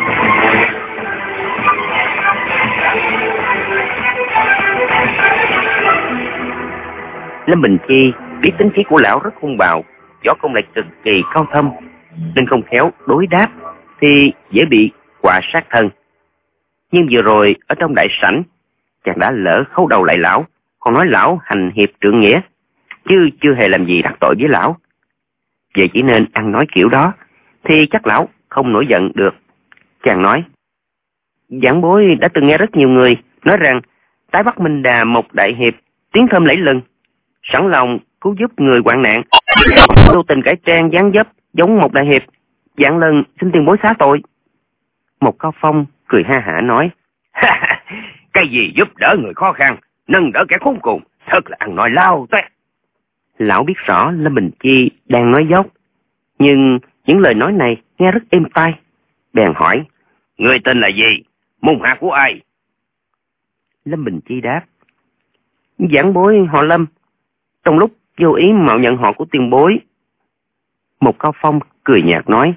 Speaker 2: Lâm Bình Chi biết tính khí của lão rất hung bạo, võ công lại cực kỳ cao thâm, nên không khéo đối đáp thì dễ bị họa sát thân. Nhưng vừa rồi ở trong đại sảnh, chàng đã lỡ khấu đầu lại lão, còn nói lão hành hiệp trượng nghĩa, chứ chưa hề làm gì đắc tội với lão. Vậy chỉ nên ăn nói kiểu đó thì chắc lão không nổi giận được. Chàng nói: "Giảng bối đã từng nghe rất nhiều người nói rằng Tái Bắc Minh Đà một đại hiệp, tiếng thơm lẫy lừng, sẵn lòng cứu giúp người hoạn nạn, vô tình cải trang dáng dấp giống một đại hiệp, vạn lần xin tiền bối xá tội." Một Cao Phong cười ha hả nói:
Speaker 4: Cái gì giúp đỡ người khó khăn, nâng đỡ kẻ khốn cùng, thật là ăn nói lao toét.
Speaker 2: Lão biết rõ Lâm Bình Chi đang nói dốc, nhưng những lời nói này nghe rất êm tai, bèn hỏi:
Speaker 4: "Người tên là gì? Môn hạ của ai?"
Speaker 2: Lâm Bình Chi đáp: "Giảng bối họ Lâm, trong lúc vô ý mạo nhận họ của tiền bối." Một Cao Phong cười nhạt nói: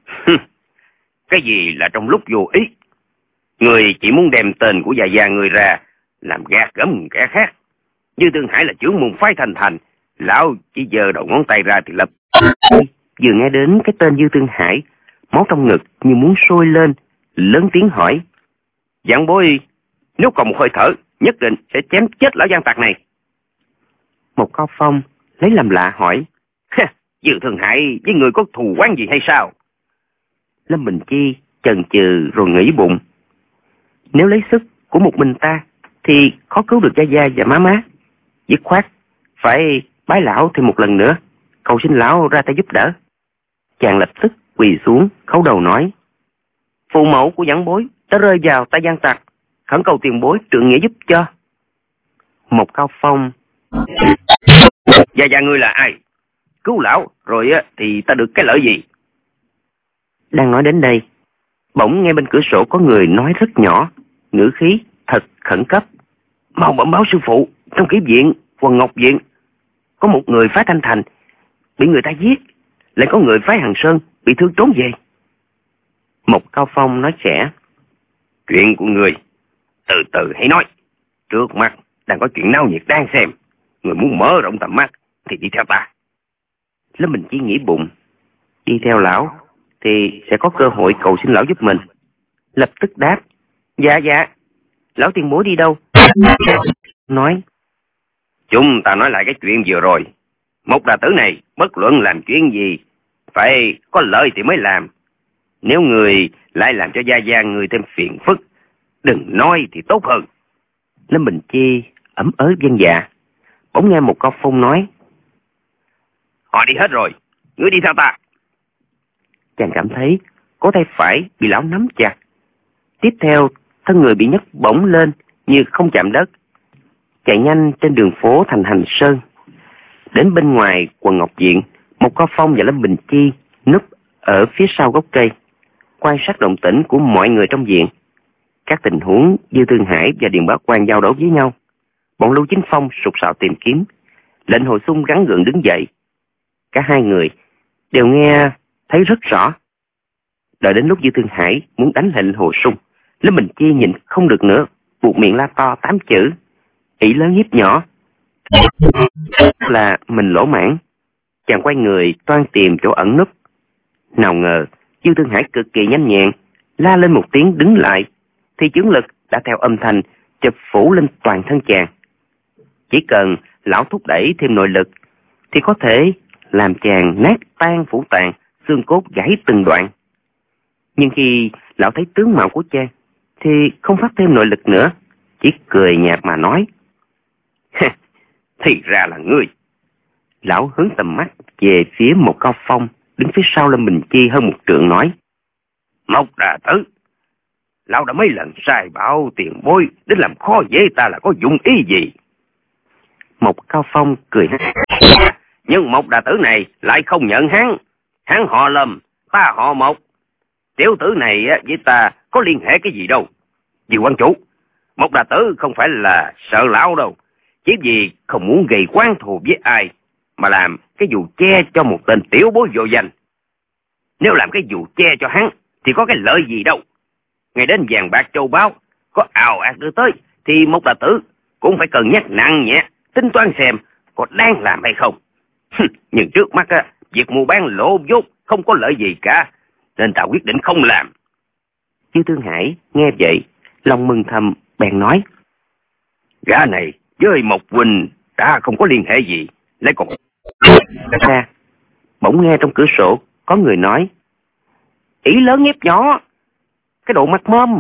Speaker 4: Cái gì là trong lúc vô ý? Người chỉ muốn đem tên của già người ra làm gạt gẫm kẻ khác. Dư Thương Hải là trưởng môn phái Thanh Thành, lão chỉ giơ đầu ngón tay ra thì lập.
Speaker 2: Vừa nghe đến cái tên Dư Thương Hải, máu trong ngực như muốn sôi lên, lớn tiếng hỏi:
Speaker 4: "Giảng bối nếu còn một hơi thở, nhất định sẽ chém chết lão gian tặc này."
Speaker 2: Một Cao Phong lấy làm lạ hỏi:
Speaker 4: Dư Thương Hải với người có thù oán gì hay sao?
Speaker 2: Lâm Bình Chi chần chừ rồi nghĩ bụng: nếu lấy sức của một mình ta thì khó cứu được gia và má. Dứt khoát phải bái lão thêm một lần nữa, cầu xin lão ra tay giúp đỡ. Chàng lập tức quỳ xuống khấu đầu nói: phụ mẫu của giảng bối đã rơi vào tay gian tặc, khẩn cầu tiền bối trượng nghĩa giúp cho. Một Cao Phong:
Speaker 4: Gia ngươi là ai? Cứu lão rồi thì ta được cái lợi gì?
Speaker 2: Đang nói đến đây, bỗng nghe bên cửa sổ có người nói rất nhỏ, ngữ khí thật khẩn cấp:
Speaker 4: mau bẩm báo sư phụ, trong kỹ viện Quần Ngọc Viện có một người phái Thanh Thành bị người ta giết, lại có người phái Hằng Sơn bị thương trốn về.
Speaker 2: Một Cao Phong nói khẽ:
Speaker 4: chuyện của người từ từ hãy nói, trước mắt đang có chuyện náo nhiệt đang xem, người muốn mở rộng tầm mắt thì đi theo ta.
Speaker 2: Lâm Bình Chi nghĩ bụng, đi theo lão thì sẽ có cơ hội cầu xin lão giúp mình. Lập tức đáp: dạ, lão tiền bối đi đâu nói:
Speaker 4: Chúng ta nói lại cái chuyện vừa rồi. Một đà tử này bất luận làm chuyện gì phải có lợi thì mới làm. Nếu người lại làm cho Gia Gia người thêm phiền phức, đừng nói thì tốt hơn.
Speaker 2: Lâm Bình Chi ẩm ớ vâng dạ. Bỗng nghe một Cao Phong nói:
Speaker 4: Họ đi hết rồi, ngươi đi theo ta.
Speaker 2: Chàng cảm thấy cổ tay phải bị lão nắm chặt. Tiếp theo, thân người bị nhấc bổng lên như không chạm đất, chạy nhanh trên đường phố thành Hành Sơn. Đến bên ngoài quần Ngọc Diện, một Cao Phong và Lâm Bình Chi núp ở phía sau gốc cây, quan sát động tĩnh của mọi người trong viện. Các tình huống Dư Thương Hải và Điền Bá Quang giao đấu với nhau. Bọn Lưu Chính Phong sục sạo tìm kiếm. Lệnh Hồ Xung gắng gượng đứng dậy. Cả hai người đều nghe thấy rất rõ. Đợi đến lúc Dư Thương Hải muốn đánh Lệnh Hồ Xung, Lâm Bình Chi nhìn không được nữa, buộc miệng la to 8 chữ: ỷ lớn hiếp nhỏ. Là mình lỗ mãn. Chàng quay người toan tìm chỗ ẩn núp. Nào ngờ Dư Thương Hải cực kỳ nhanh nhẹn, la lên một tiếng đứng lại, thì chưởng lực đã theo âm thanh chụp phủ lên toàn thân chàng. Chỉ cần lão thúc đẩy thêm nội lực thì có thể làm chàng nát tan phủ tạng, xương cốt gãy từng đoạn. Nhưng khi lão thấy tướng mạo của chàng thì không phát thêm nội lực nữa, chỉ cười nhạt mà nói:
Speaker 4: Thì ra là ngươi.
Speaker 2: Lão hướng tầm mắt về phía một Cao Phong đứng phía sau Lâm Bình Chi hơn 1 trượng nói:
Speaker 4: Mộc Đà Tử, lão đã mấy lần sai bảo tiền bối đến làm khó dễ ta là có dụng ý gì?
Speaker 2: Một Cao Phong cười hát:
Speaker 4: Nhưng Mộc Đà Tử này lại không nhận hắn. Hắn họ Lâm, ta họ Mộc. Tiểu tử này với ta có liên hệ cái gì đâu. Vì quan chủ, Mộc Đà Tử không phải là sợ lão đâu, chỉ vì không muốn gây oán thù với ai mà làm cái vụ che cho một tên tiểu bối vô danh. Nếu làm cái vụ che cho hắn thì có cái lợi gì đâu. Ngày đến vàng bạc châu báu có ào ạt đưa tới thì Mộc Đà Tử cũng phải cân nhắc nặng nhẹ, tính toán xem có đáng làm hay không. Nhưng trước mắt việc mua bán lỗ vốn không có lợi gì cả, nên ta quyết định không làm.
Speaker 2: Dư Thương Hải nghe vậy, lòng mừng thầm, bèn nói:
Speaker 4: Gã này với Mộc huynh đã không có liên hệ gì, lại còn
Speaker 2: ra. Bỗng nghe trong cửa sổ có người nói: ỷ lớn hiếp nhỏ, cái độ mặt mâm.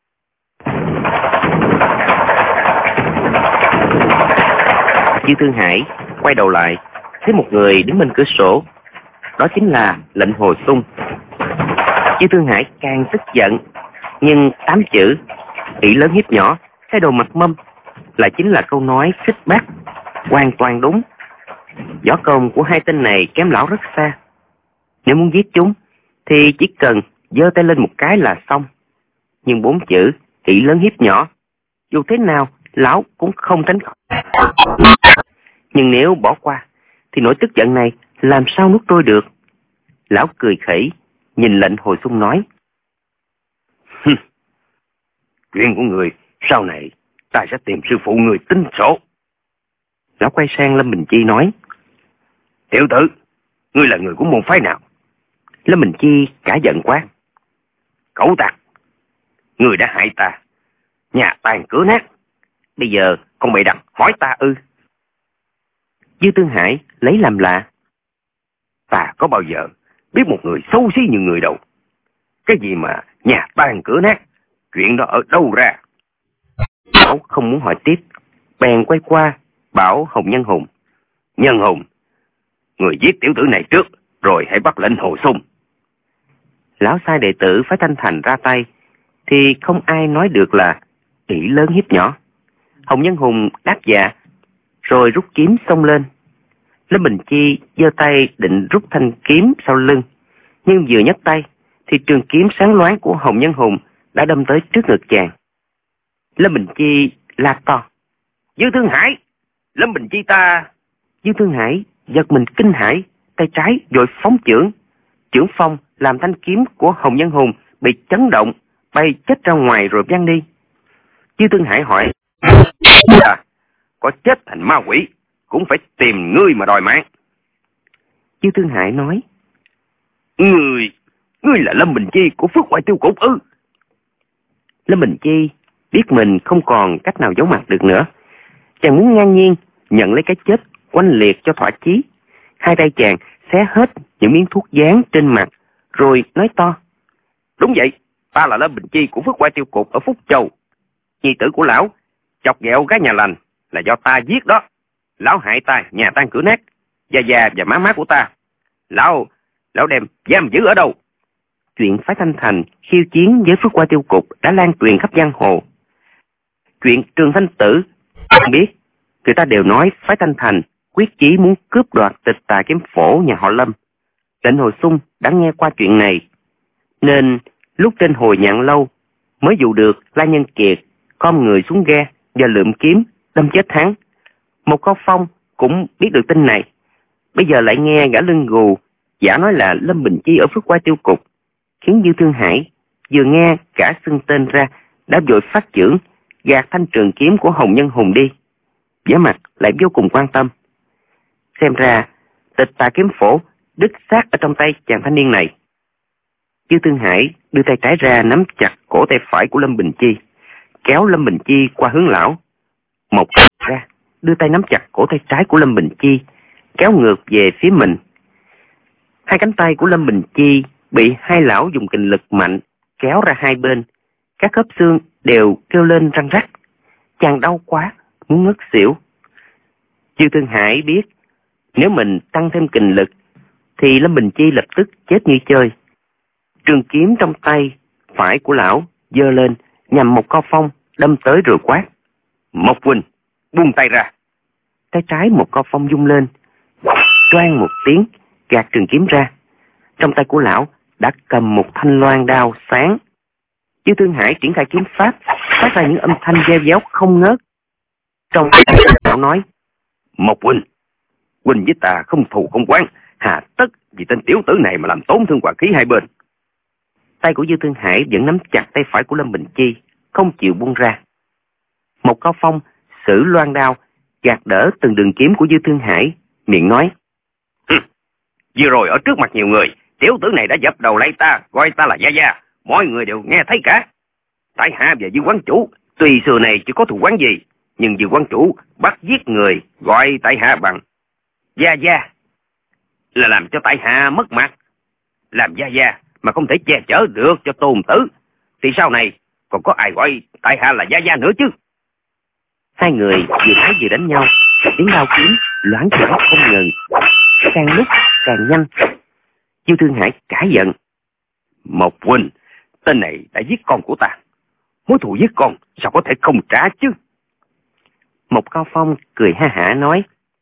Speaker 2: Dư Thương Hải quay đầu lại, thấy một người đứng bên cửa sổ. Đó chính là Lệnh Hồ Xung. Dư Thương Hải càng tức giận, nhưng 8 chữ ỷ lớn hiếp nhỏ, cái đồ mặt mâm lại chính là câu nói khích bác, hoàn toàn đúng. Võ công của hai tên này kém lão rất xa. Nếu muốn giết chúng thì chỉ cần giơ tay lên một cái là xong. Nhưng 4 chữ ỷ lớn hiếp nhỏ, dù thế nào lão cũng không tránh khỏi. Nhưng nếu bỏ qua thì nỗi tức giận này làm sao nuốt trôi được. Lão cười khẩy nhìn Lệnh Hồ Xung nói:
Speaker 4: Chuyện của người sau này ta sẽ tìm sư phụ người tính sổ.
Speaker 2: Lão quay sang Lâm Bình Chi nói:
Speaker 4: Tiểu tử, ngươi là người của môn phái nào?
Speaker 2: Lâm Bình Chi cả giận quát:
Speaker 4: Cẩu tặc, ngươi đã hại ta, nhà tàn cửa nát, bây giờ còn bày đặt hỏi ta ư?
Speaker 2: Dư Thương Hải lấy làm lạ:
Speaker 4: Ta có bao giờ biết một người xấu xí như người đâu. Cái gì mà nhà tan cửa nát, chuyện đó ở đâu ra?
Speaker 2: Lão không muốn hỏi tiếp, bèn quay qua bảo Hồng Nhân Hùng:
Speaker 4: Nhân Hùng, người giết tiểu tử này trước, rồi hãy bắt Lệnh Hồ Xung.
Speaker 2: Lão sai đệ tử Phái Thanh Thành ra tay, thì không ai nói được là ỷ lớn hiếp nhỏ. Hồng Nhân Hùng đáp dạ, rồi rút kiếm xông lên. Lâm Bình Chi giơ tay định rút thanh kiếm sau lưng, nhưng vừa nhấc tay thì trường kiếm sáng loáng của Hồng Nhân Hùng đã đâm tới trước ngực chàng. Lâm Bình Chi la to:
Speaker 4: Dư Thương Hải, Lâm Bình Chi ta!
Speaker 2: Dư Thương Hải giật mình kinh hãi, tay trái vội phóng chưởng. Chưởng phong làm thanh kiếm của Hồng Nhân Hùng bị chấn động, bay chết ra ngoài rồi văng đi. Dư Thương Hải hỏi:
Speaker 4: Có chết thành ma quỷ cũng phải tìm ngươi mà đòi mạng.
Speaker 2: Dư Thương Hải nói:
Speaker 4: Ngươi là Lâm Bình Chi của Phước Ngoại Tiêu Cục ư?
Speaker 2: Lâm Bình Chi
Speaker 4: biết mình không còn cách nào giấu mặt được nữa. Chàng muốn ngang nhiên nhận lấy cái chết oanh liệt cho thỏa chí. Hai tay chàng xé hết những miếng thuốc dán trên mặt, rồi nói to: Đúng vậy, ta là Lâm Bình Chi của Phước Hoa Tiêu Cục ở Phúc Châu. Nhi tử của lão chọc ghẹo gái nhà lành là do ta giết đó. Lão hại ta, nhà tan cửa nát, gia và má của ta. Lão đem giam giữ ở đâu? Chuyện Phái Thanh Thành khiêu chiến với Phước Hoa Tiêu Cục đã lan truyền khắp giang hồ. Chuyện Trường Thanh Tử không biết, người ta đều nói Phái Thanh Thành quyết chí muốn cướp đoạt Tịch Tà Kiếm Phổ nhà họ Lâm. Lệnh Hồ Xung đã nghe qua chuyện này, nên lúc trên Hồi Nhạn Lâu mới dụ được La Nhân Kiệt khom người xuống ghe và lượm kiếm đâm chết hắn. Một Cao Phong cũng biết được tin này, bây giờ lại nghe gã lưng gù giả nói là Lâm Bình Chi ở Phước Hoa Tiêu Cục, khiến Dư Thương Hải vừa nghe cả xưng tên ra đã vội phát chưởng gạt thanh trường kiếm của Hồng Nhân Hùng đi, vẻ mặt lại vô cùng quan tâm. Xem ra Tịch Tà Kiếm Phổ đứt xác ở trong tay chàng thanh niên này. Dư Thương Hải đưa tay trái ra nắm chặt cổ tay phải của Lâm Bình Chi, kéo Lâm Bình Chi qua hướng lão. Một ra đưa tay nắm chặt cổ tay trái của Lâm Bình Chi, kéo ngược về phía mình. Hai cánh tay của Lâm Bình Chi bị hai lão dùng kình lực mạnh kéo ra hai bên, các khớp xương đều kêu lên răng rắc. Chàng đau quá, muốn ngất xỉu. Dư Thương Hải biết nếu mình tăng thêm kình lực thì Lâm Bình Chi lập tức chết như chơi. Trường kiếm trong tay phải của lão giơ lên nhằm Một Cao Phong đâm tới rồi quát: Mộc huynh, buông tay ra. Tay trái Một Cao Phong vung lên, choang một tiếng gạt trường kiếm ra. Trong tay của lão đã cầm một thanh loan đao sáng. Dư Thương Hải triển khai kiếm pháp, phát ra những âm thanh reo réo không ngớt. Trong tay lão nói: Mộc huynh với ta không thù không oán, hà tất vì tên tiểu tử này mà làm tổn thương hòa khí hai bên. Tay của Dư Thương Hải vẫn nắm chặt tay phải của Lâm Bình Chi, không chịu buông ra. Một Cao Phong sử loan đao gạt đỡ từng đường kiếm của Dư Thương Hải, miệng nói: Vừa rồi ở trước mặt nhiều người, tiểu tử này đã dập đầu lấy ta, gọi ta là Gia, mọi người đều nghe thấy cả. Tại hạ và Dư quán chủ tuy xưa này chưa có thù oán gì, nhưng Dư quán chủ bắt giết người gọi tại hạ bằng Gia là làm cho tại hạ mất mặt. Làm Gia mà không thể che chở được cho Tôn tử, thì sau này còn có ai gọi tại hạ là Gia nữa chứ? Hai người vừa thấy vừa đánh nhau, tiếng đao kiếm loáng choáng không ngừng, càng lúc càng nhanh. Dư Thương Hải cãi giận: Mộc huynh, tên này đã giết con của ta, mối thù giết con sao có thể không trả chứ? Một Cao Phong cười ha hả nói: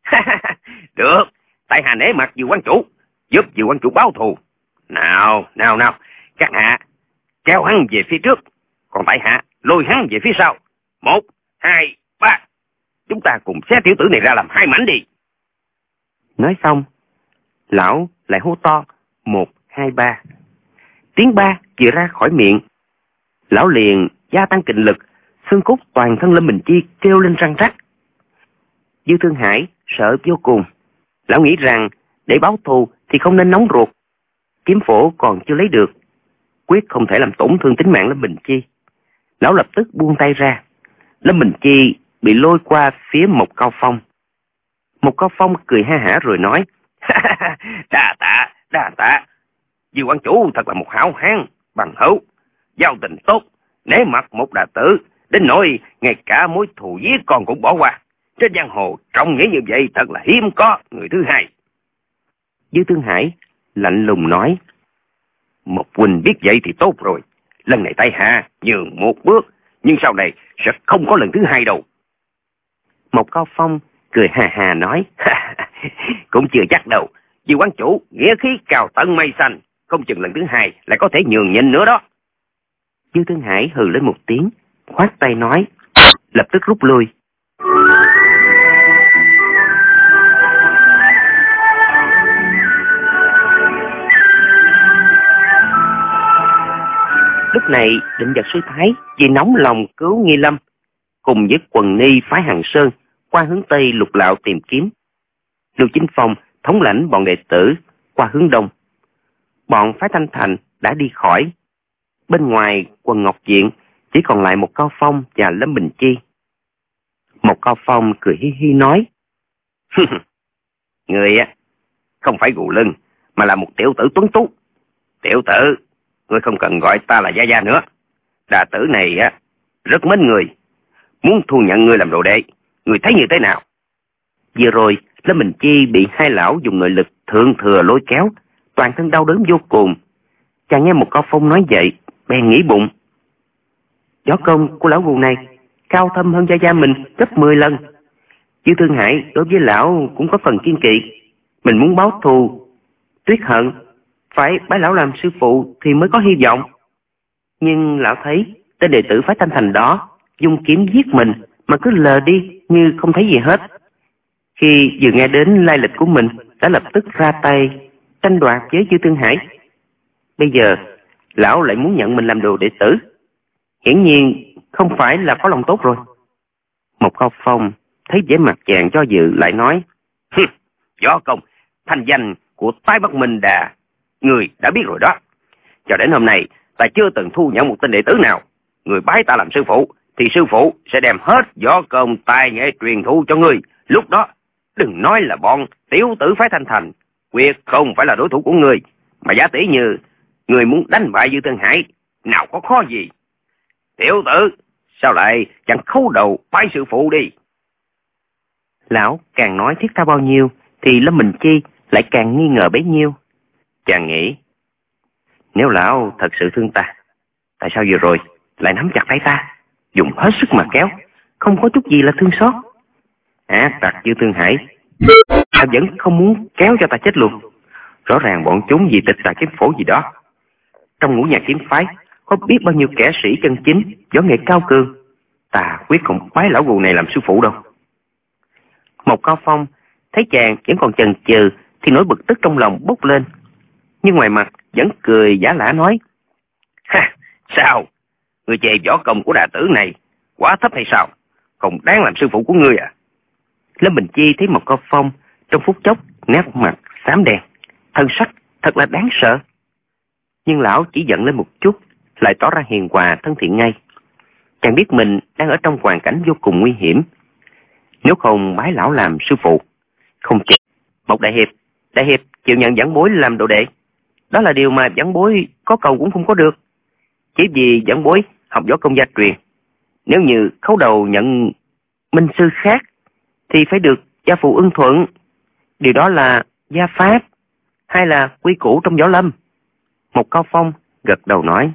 Speaker 4: Được, tại hạ nể mặt Dư quán chủ, giúp Dư quán chủ báo thù. Nào, các hạ kéo hắn về phía trước, còn tại hạ lôi hắn về phía sau. 1, 2, 3, chúng ta cùng xé tiểu tử này ra làm hai mảnh đi. Nói xong, lão lại hô to: 1, 2, 3. Tiếng ba vừa ra khỏi miệng, lão liền gia tăng kình lực, xương cốt toàn thân Lâm Bình Chi kêu lên răng rắc. Dư Thương Hải sợ vô cùng, lão nghĩ rằng để báo thù thì không nên nóng ruột, kiếm phổ còn chưa lấy được, quyết không thể làm tổn thương tính mạng Lâm Bình Chi. Lão lập tức buông tay ra. Lâm Bình Chi bị lôi qua phía Một Cao Phong. Một Cao Phong cười ha hả rồi nói: Đa tạ, Dư quán chủ thật là một hảo hán bằng hữu, giao tình tốt, nể mặt một đà tử, đến nỗi ngay cả mối thù giết con cũng bỏ qua. Trên giang hồ trọng nghĩa như vậy thật là hiếm có người thứ hai. Dư Thương Hải lạnh lùng nói: Một huynh biết vậy thì tốt rồi, lần này tại hạ nhường một bước, nhưng sau này sẽ không có lần thứ hai đâu. Một Cao Phong cười hà hà nói: Cũng chưa chắc đâu, Dư quán chủ nghĩa khí cao tận mây xanh, không chừng lần thứ hai lại có thể nhường nhịn nữa đó. Dư Thương Hải hừ lên một tiếng, khoát tay nói, lập tức rút lui. Lúc này Định Vật Sư Thái vì nóng lòng cứu Nghi Lâm, cùng với quần ni phái Hằng Sơn qua hướng Tây lục lạo tìm kiếm. Lưu Chính Phong thống lãnh bọn đệ tử qua hướng Đông. Bọn phái Thanh Thành đã đi khỏi. Bên ngoài quần Ngọc Diện Chỉ còn lại một Cao Phong và Lâm Bình Chi. Một Cao Phong cười hi hi nói: Người á, không phải gù lưng, mà là một tiểu tử tuấn tú. Tiểu tử, ngươi không cần gọi ta là Gia Gia nữa. Đà tử này á, rất mến người, muốn thu nhận ngươi làm đồ đệ. Ngươi thấy như thế nào? Vừa rồi, Lâm Bình Chi bị hai lão dùng nội lực thượng thừa lôi kéo, toàn thân đau đớn vô cùng. Chàng nghe một Cao Phong nói vậy, bèn nghĩ bụng: võ công của lão gù này cao thâm hơn Gia Gia mình gấp 10 lần. Dư Thương Hải đối với lão cũng có phần kiên kỵ. Mình muốn báo thù tuyết hận, phải bái lão làm sư phụ thì mới có hy vọng. Nhưng lão thấy tên đệ tử phái Thanh Thành đó dùng kiếm giết mình mà cứ lờ đi như không thấy gì hết. Khi vừa nghe đến lai lịch của mình, đã lập tức ra tay tranh đoạt với Dư Thương Hải. Bây giờ lão lại muốn nhận mình làm đồ đệ tử, hiển nhiên không phải là có lòng tốt rồi. Một Cao Phong thấy vẻ mặt chàng do dự, lại nói: Võ công thanh danh của phái Bắc Minh Đà người đã biết rồi đó. Cho đến hôm nay ta chưa từng thu nhận một tên đệ tử nào. Người bái ta làm sư phụ thì sư phụ sẽ đem hết võ công tài nghệ truyền thụ cho ngươi. Lúc đó đừng nói là bọn tiểu tử phái Thanh Thành, quyết không phải là đối thủ của ngươi. Mà giả tỷ như người muốn đánh bại Dư Thương Hải, nào có khó gì. Tiểu tử, sao lại chẳng khấu đầu bái sư phụ đi? Lão càng nói thiết tha bao nhiêu thì Lâm Bình Chi lại càng nghi ngờ bấy nhiêu. Chàng nghĩ, nếu lão thật sự thương ta, tại sao vừa rồi lại nắm chặt tay ta, dùng hết sức mà kéo, không có chút gì là thương xót? Ác tặc Dư Thương Hải, ta vẫn không muốn kéo cho ta chết luôn. Rõ ràng bọn chúng vì tịch tà kiếm phổ gì đó. Trong ngũ nhạc kiếm phái có biết bao nhiêu kẻ sĩ chân chính, võ nghệ cao cường. Ta quyết không bái lão gù này làm sư phụ đâu. Một Cao Phong thấy chàng vẫn còn chần chừ thì nỗi bực tức trong lòng bốc lên, nhưng ngoài mặt vẫn cười giả lả nói: Sao? Ngươi chê võ công của đà tử này quá thấp hay sao? Không đáng làm sư phụ của ngươi à? Lâm Bình Chi thấy một Cao Phong trong phút chốc nét mặt xám đen, thân sắc thật là đáng sợ. Nhưng lão chỉ giận lên một chút, lại tỏ ra hiền hòa thân thiện ngay. Chàng biết mình đang ở trong hoàn cảnh vô cùng nguy hiểm. Nếu không bái lão làm sư phụ, không chừng một đại hiệp chịu nhận vãn bối làm đồ đệ. Đó là điều mà vãn bối có cầu cũng không có được. Chỉ vì vãn bối học võ công gia truyền, nếu như khấu đầu nhận minh sư khác thì phải được gia phụ ưng thuận. Điều đó là gia pháp hay là quy củ trong võ lâm? Một Cao Phong gật đầu nói: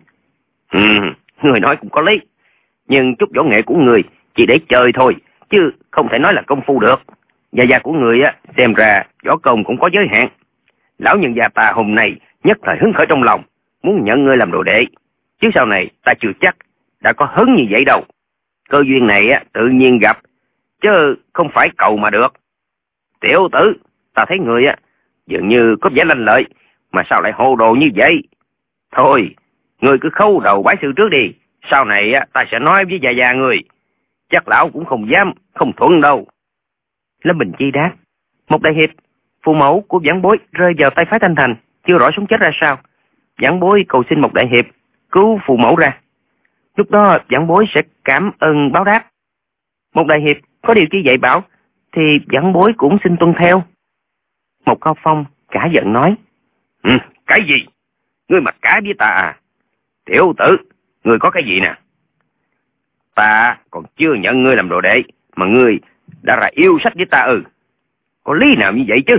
Speaker 4: Người nói cũng có lý, nhưng chút võ nghệ của người chỉ để chơi thôi, chứ không thể nói là công phu được. Gia gia của người á, xem ra võ công cũng có giới hạn. Lão nhân gia ta hôm nay nhất thời hứng khởi trong lòng, muốn nhận ngươi làm đồ đệ, chứ sau này ta chưa chắc đã có hứng như vậy đâu. Cơ duyên này á, tự nhiên gặp, chứ không phải cầu mà được. Tiểu tử, ta thấy người á dường như có vẻ lanh lợi, mà sao lại hồ đồ như vậy? Thôi, ngươi cứ khấu đầu bái sư trước đi, sau này á, ta sẽ nói với gia ngươi. Chắc lão cũng không dám, không thuận đâu. Lâm Bình Chi đáp: Một đại hiệp, phụ mẫu của vãn bối rơi vào tay phái Thanh Thành, chưa rõ sống chết ra sao. Vãn bối cầu xin một đại hiệp cứu phụ mẫu ra. Lúc đó vãn bối sẽ cảm ơn báo đáp. Một đại hiệp có điều chi dạy bảo thì vãn bối cũng xin tuân theo. Một Cao Phong cả giận nói: Cái gì? Ngươi mặc cả với ta à? Tiểu tử, ngươi có cái gì nè? Ta còn chưa nhận ngươi làm đồ đệ mà ngươi đã ra yêu sách với ta Có lý nào như vậy chứ?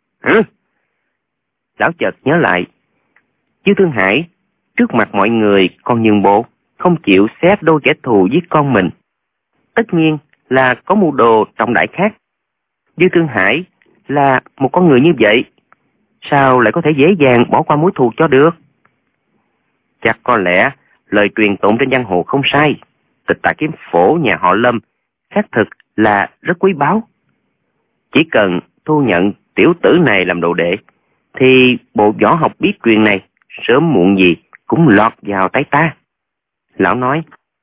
Speaker 4: Lão chợt nhớ lại, Dư Thương Hải trước mặt mọi người còn nhường bộ, không chịu xé đôi kẻ thù giết con mình. Tất nhiên là có mưu đồ trọng đại khác. Dư Thương Hải là một con người như vậy, sao lại có thể dễ dàng bỏ qua mối thù cho được? Chắc có lẽ lời truyền tụng trên giang hồ không sai, tịch tà kiếm phổ nhà họ Lâm xác thực là rất quý báu. Chỉ cần thu nhận tiểu tử này làm đồ đệ, thì bộ võ học bí truyền này sớm muộn gì cũng lọt vào tay ta. Lão nói: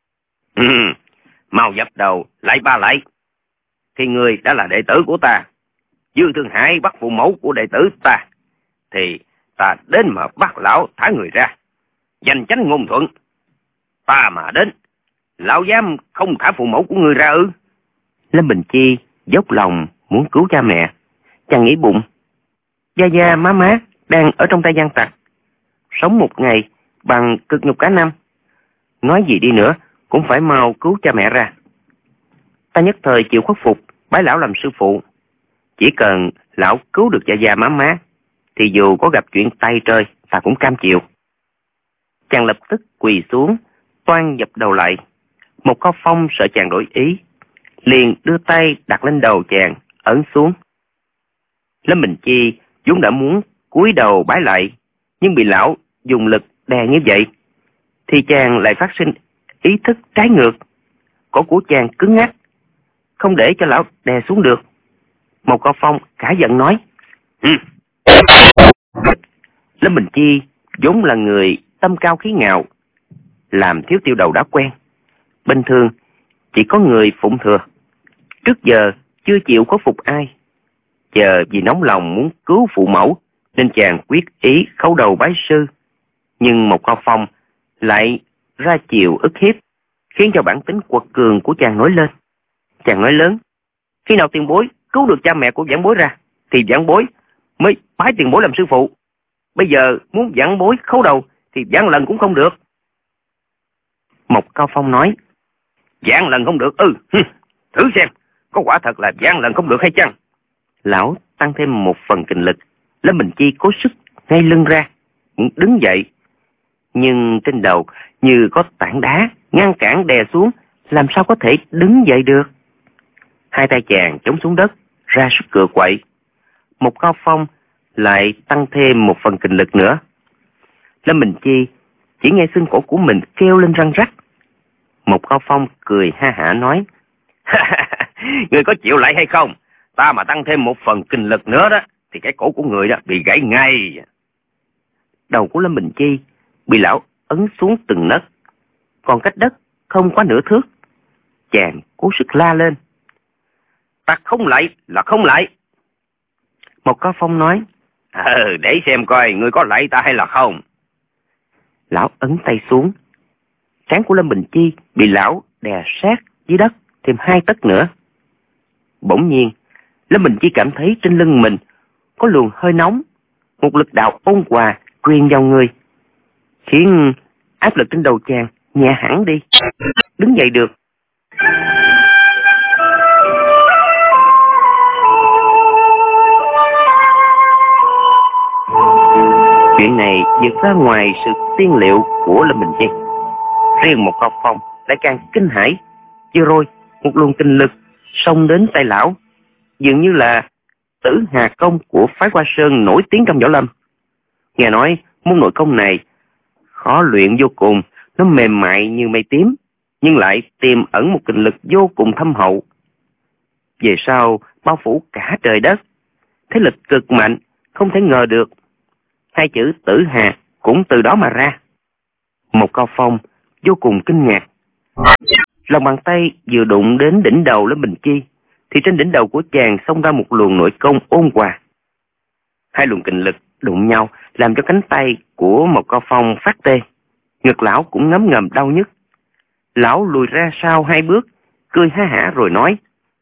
Speaker 4: Mau dập đầu lại ba lại. Thì người đã là đệ tử của ta, Dư Thương Hải bắt phụ mẫu của đệ tử ta, thì ta đến mà bắt lão thả người ra, danh chánh ngôn thuận. Ta mà đến Lão dám không thả phụ mẫu của người ra ư?
Speaker 2: Lâm Bình Chi dốc lòng muốn cứu cha mẹ. Chàng nghĩ bụng, gia gia má má đang ở trong tay gian tặc, sống một ngày bằng cực nhục cả năm. Nói gì đi nữa cũng phải mau cứu cha mẹ ra. Ta nhất thời chịu khuất phục, bái lão làm sư phụ. Chỉ cần lão cứu được gia gia má má, thì dù có gặp chuyện tay trời, ta cũng cam chịu. Chàng lập tức quỳ xuống, toan dập đầu lại. Một Cao Phong sợ chàng đổi ý, liền đưa tay đặt lên đầu chàng, ấn xuống. Lâm Bình Chi vốn đã muốn cúi đầu bái lại, nhưng bị lão dùng lực đè như vậy, thì chàng lại phát sinh ý thức trái ngược. Cổ của chàng cứng ngắc, không để cho lão đè xuống được. Một Cao Phong cả giận nói: Lâm Bình Chi vốn là người tâm cao khí ngạo, làm thiếu tiêu đầu đã quen, bình thường chỉ có người phụng thừa, trước giờ chưa chịu khuất phục ai. Giờ vì nóng lòng muốn cứu phụ mẫu nên chàng quyết ý khấu đầu bái sư. Nhưng một Cao Phong lại ra chiều ức hiếp, khiến cho bản tính quật cường của chàng nổi lên. Chàng nói lớn: khi nào tiền bối cứu được cha mẹ của vãn bối ra, thì vãn bối mới bái tiền bối làm sư phụ. Bây giờ muốn vãn bối khấu đầu thì vãn lần cũng không được. Một Cao Phong nói: vãn lần không được ư? Thử xem, có quả thật là vãn lần không được hay chăng? Lão tăng thêm một phần kình lực. Lâm Bình Chi cố sức ngay lưng ra, muốn đứng dậy, nhưng trên đầu như có tảng đá ngăn cản đè xuống, làm sao có thể đứng dậy được. Hai tay chàng chống xuống đất, ra sức cựa quậy. Một Cao Phong lại tăng thêm một phần kình lực nữa. Lâm Bình Chi chỉ nghe xương cổ của mình kêu lên răng rắc. Một Cao Phong cười ha hả nói: người có chịu lại hay không? Ta mà tăng thêm một phần kình lực nữa đó, thì cái cổ của người đó bị gãy ngay. Đầu của Lâm Bình Chi bị lão ấn xuống từng nấc, còn cách đất không quá nửa thước. Chàng cố sức la lên: ta không lại là không lại. Một Cao Phong nói: để xem coi người có lại ta hay là không. Lão ấn tay xuống. Trán của Lâm Bình Chi bị lão đè sát dưới đất thêm 2 tấc nữa. Bỗng nhiên Lâm Bình Chi cảm thấy trên lưng mình có luồng hơi nóng, một lực đạo ôn hòa truyền vào người, khiến áp lực trên đầu chàng nhẹ hẳn đi, đứng dậy được. Chuyện này vượt ra ngoài sự tiên liệu của Lâm Bình Chi. Riêng một Cao Phong lại càng kinh hãi. Vừa rồi một luồng tinh lực xông đến tay lão, dường như là Tử Hà công của phái Hoa Sơn nổi tiếng trong võ lâm. Nghe nói môn nội công này khó luyện vô cùng, nó mềm mại như mây tím, nhưng lại tiềm ẩn một kình lực vô cùng thâm hậu. Về sau bao phủ cả trời đất, thế lực cực mạnh, không thể ngờ được. 2 chữ Tử Hà cũng từ đó mà ra. Một Cao Phong vô cùng kinh ngạc. Lòng bàn tay vừa đụng đến đỉnh đầu Lâm Bình Chi, thì trên đỉnh đầu của chàng xông ra một luồng nội công ôn hòa. 2 luồng kình lực đụng nhau làm cho cánh tay của một Cao Phong phát tê. Ngực lão cũng ngấm ngầm đau nhức. Lão lùi ra sau 2 bước, cười ha hả rồi nói: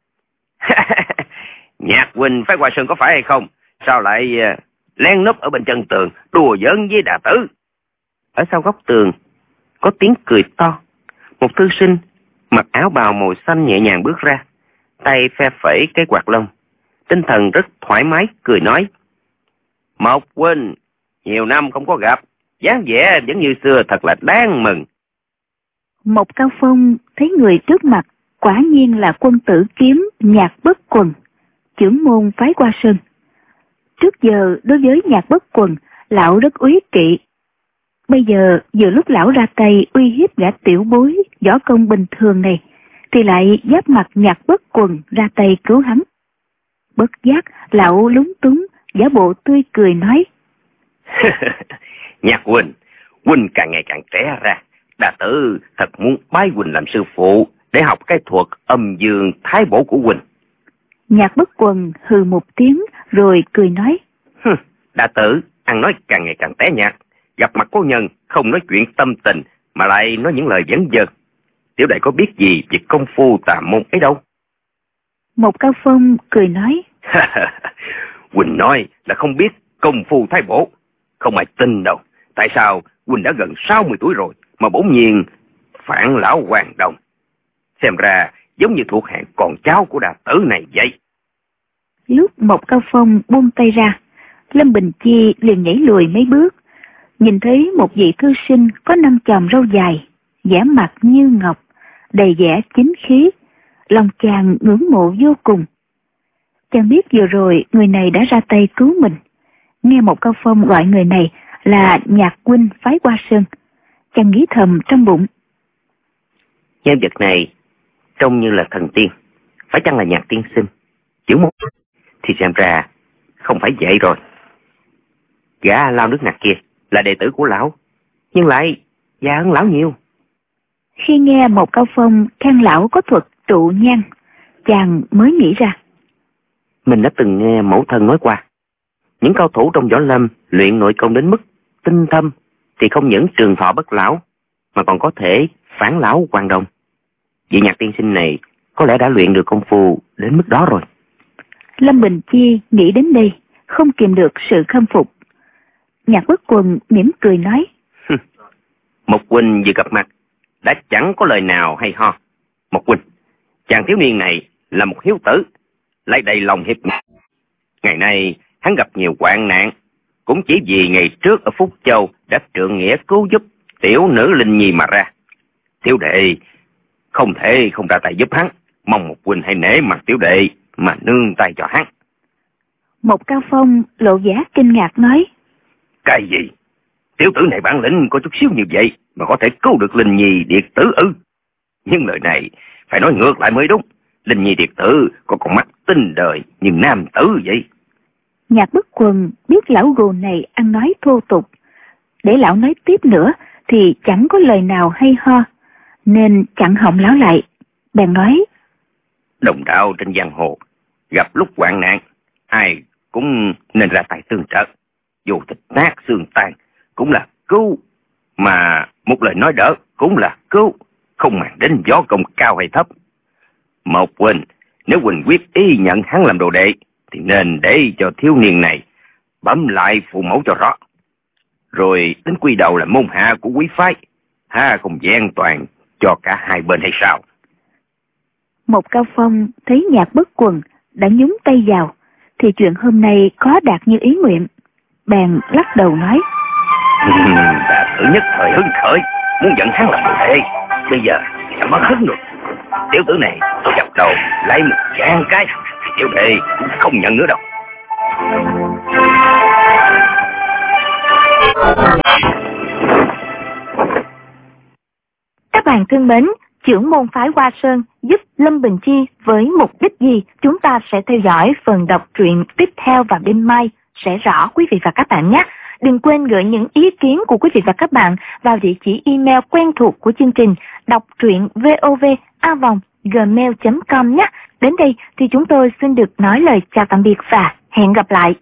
Speaker 2: Nhạc huynh phái Hoa Sơn có phải hay không? Sao lại lén núp ở bên chân tường đùa giỡn với Đà Tử? Ở sau góc tường có tiếng cười to. Một thư sinh mặc áo bào màu xanh nhẹ nhàng bước ra, tay phe phẩy cái quạt lông, tinh thần rất thoải mái, cười nói: Mộc huynh, nhiều năm không có gặp, dáng vẻ vẫn như xưa, thật là đáng mừng.
Speaker 3: Một Cao Phong thấy người trước mặt quả nhiên là quân tử kiếm Nhạc Bất Quần, trưởng môn phái Hoa Sơn. Trước giờ đối với Nhạc Bất Quần, lão rất úy kỵ. Bây giờ vừa lúc lão ra tay uy hiếp gã tiểu bối võ công bình thường này, thì lại giáp mặt Nhạc Bất Quần ra tay cứu hắn. Bất giác lão lúng túng, giả bộ tươi cười nói:
Speaker 4: Nhạc huynh, huynh càng ngày càng trẻ ra, Đà Tử thật muốn bái huynh làm sư phụ để học cái thuật âm dương thái bổ của huynh.
Speaker 3: Nhạc Bất Quần hừ một tiếng rồi cười nói:
Speaker 4: Đà Tử ăn nói càng ngày càng té nhạt, gặp mặt cố nhân không nói chuyện tâm tình mà lại nói những lời dẫn dơ. tiểu đệ có biết gì về công phu tà môn ấy đâu.
Speaker 3: Một Cao Phong cười nói.
Speaker 4: Huynh nói là không biết công phu thái bổ, không ai tin đâu. Tại sao Huynh đã gần 60 tuổi rồi mà bỗng nhiên phản lão Hoàng Đồng? Xem ra giống như thuộc hạng con cháu của đà tử này vậy.
Speaker 3: Lúc một Cao Phong buông tay ra, Lâm Bình Chi liền nhảy lùi mấy bước, nhìn thấy một vị thư sinh có 5 chòm râu dài, vẻ mặt như ngọc, đầy vẻ chính khí, lòng chàng ngưỡng mộ vô cùng. Chàng biết vừa rồi người này đã ra tay cứu mình. Nghe một Cao Phong gọi người này là Nhạc huynh phái Hoa Sơn, chàng nghĩ thầm trong bụng.
Speaker 2: Nhân vật này trông như là thần tiên, phải chăng là Nhạc tiên sinh? Chữ một thì xem ra không phải vậy rồi. Gã lao nước nặc kia là đệ tử của lão, nhưng lại già hơn lão nhiều.
Speaker 3: Khi nghe một Cao Phong khen lão có thuật trụ nhang, chàng mới nghĩ ra.
Speaker 2: Mình đã từng nghe mẫu thân nói qua, những cao thủ trong võ lâm luyện nội công đến mức tinh thâm thì không những trường thọ bất lão, mà còn có thể phản lão Hoàng Đồng. Vị Nhạc tiên sinh này có lẽ đã luyện được công phu đến mức đó rồi.
Speaker 3: Lâm Bình Chi nghĩ đến đây, không kìm được sự khâm phục. Nhạc Bất Quần mỉm cười nói.
Speaker 2: Một huynh vừa gặp mặt đã chẳng có lời nào hay ho. Một huynh, chàng thiếu niên này là một hiếu tử, lại đầy lòng hiệp nghĩa. Ngày nay hắn gặp nhiều hoạn nạn, cũng chỉ vì ngày trước ở Phúc Châu đã trượng nghĩa cứu giúp tiểu nữ Linh Nhi mà ra. Tiểu đệ không thể không ra tay giúp hắn, mong một huynh hãy nể mặt tiểu đệ mà nương tay cho hắn.
Speaker 3: Một Cao Phong lộ vẻ kinh ngạc nói.
Speaker 4: Cái gì? Tiểu tử này bản lĩnh có chút xíu như vậy mà có thể cứu được Linh Nhi điệt tử ư? Nhưng lời này phải nói ngược lại mới đúng. Linh Nhi điệt tử có con mắt tinh đời như nam tử vậy.
Speaker 3: Nhạc Bất Quần biết lão gù này ăn nói thô tục, để lão nói tiếp nữa thì chẳng có lời nào hay ho, nên chặn họng lão lại, bèn nói.
Speaker 4: Đồng đạo trên giang hồ, gặp lúc hoạn nạn, ai cũng nên ra tay tương trợ. Dù thịt nát xương tan cũng là cứu, mà một lời nói đỡ cũng là cứu, không màng đến võ công cao hay thấp. Một huynh, nếu huynh quyết ý nhận hắn làm đồ đệ, thì nên để cho thiếu niên này bấm lại phụ mẫu cho rõ, rồi đến quy đầu là môn hạ của quý phái, ha không vẹn toàn cho cả hai bên hay sao?
Speaker 3: Một Cao Phong thấy Nhạc Bất Quần đã nhúng tay vào, thì chuyện hôm nay có đạt như ý nguyện, bèn lắc đầu nói.
Speaker 4: Đã thứ nhất thời hứng khởi, muốn dẫn hắn làm đồ đệ, bây giờ đã mất hứng rồi. Tiểu tử này tôi chặt đầu lấy một trăm cái, tiểu đệ cũng không nhận nữa đâu.
Speaker 1: Các bạn thân mến, trưởng môn phái Hoa Sơn giúp Lâm Bình Chi với mục đích gì? Chúng ta sẽ theo dõi phần đọc truyện tiếp theo vào đêm mai sẽ rõ quý vị và các bạn nhé. Đừng quên gửi những ý kiến của quý vị và các bạn vào địa chỉ email quen thuộc của chương trình đọc truyện vov@gmail.com nhé. Đến đây thì chúng tôi xin được nói lời chào tạm biệt và hẹn gặp lại.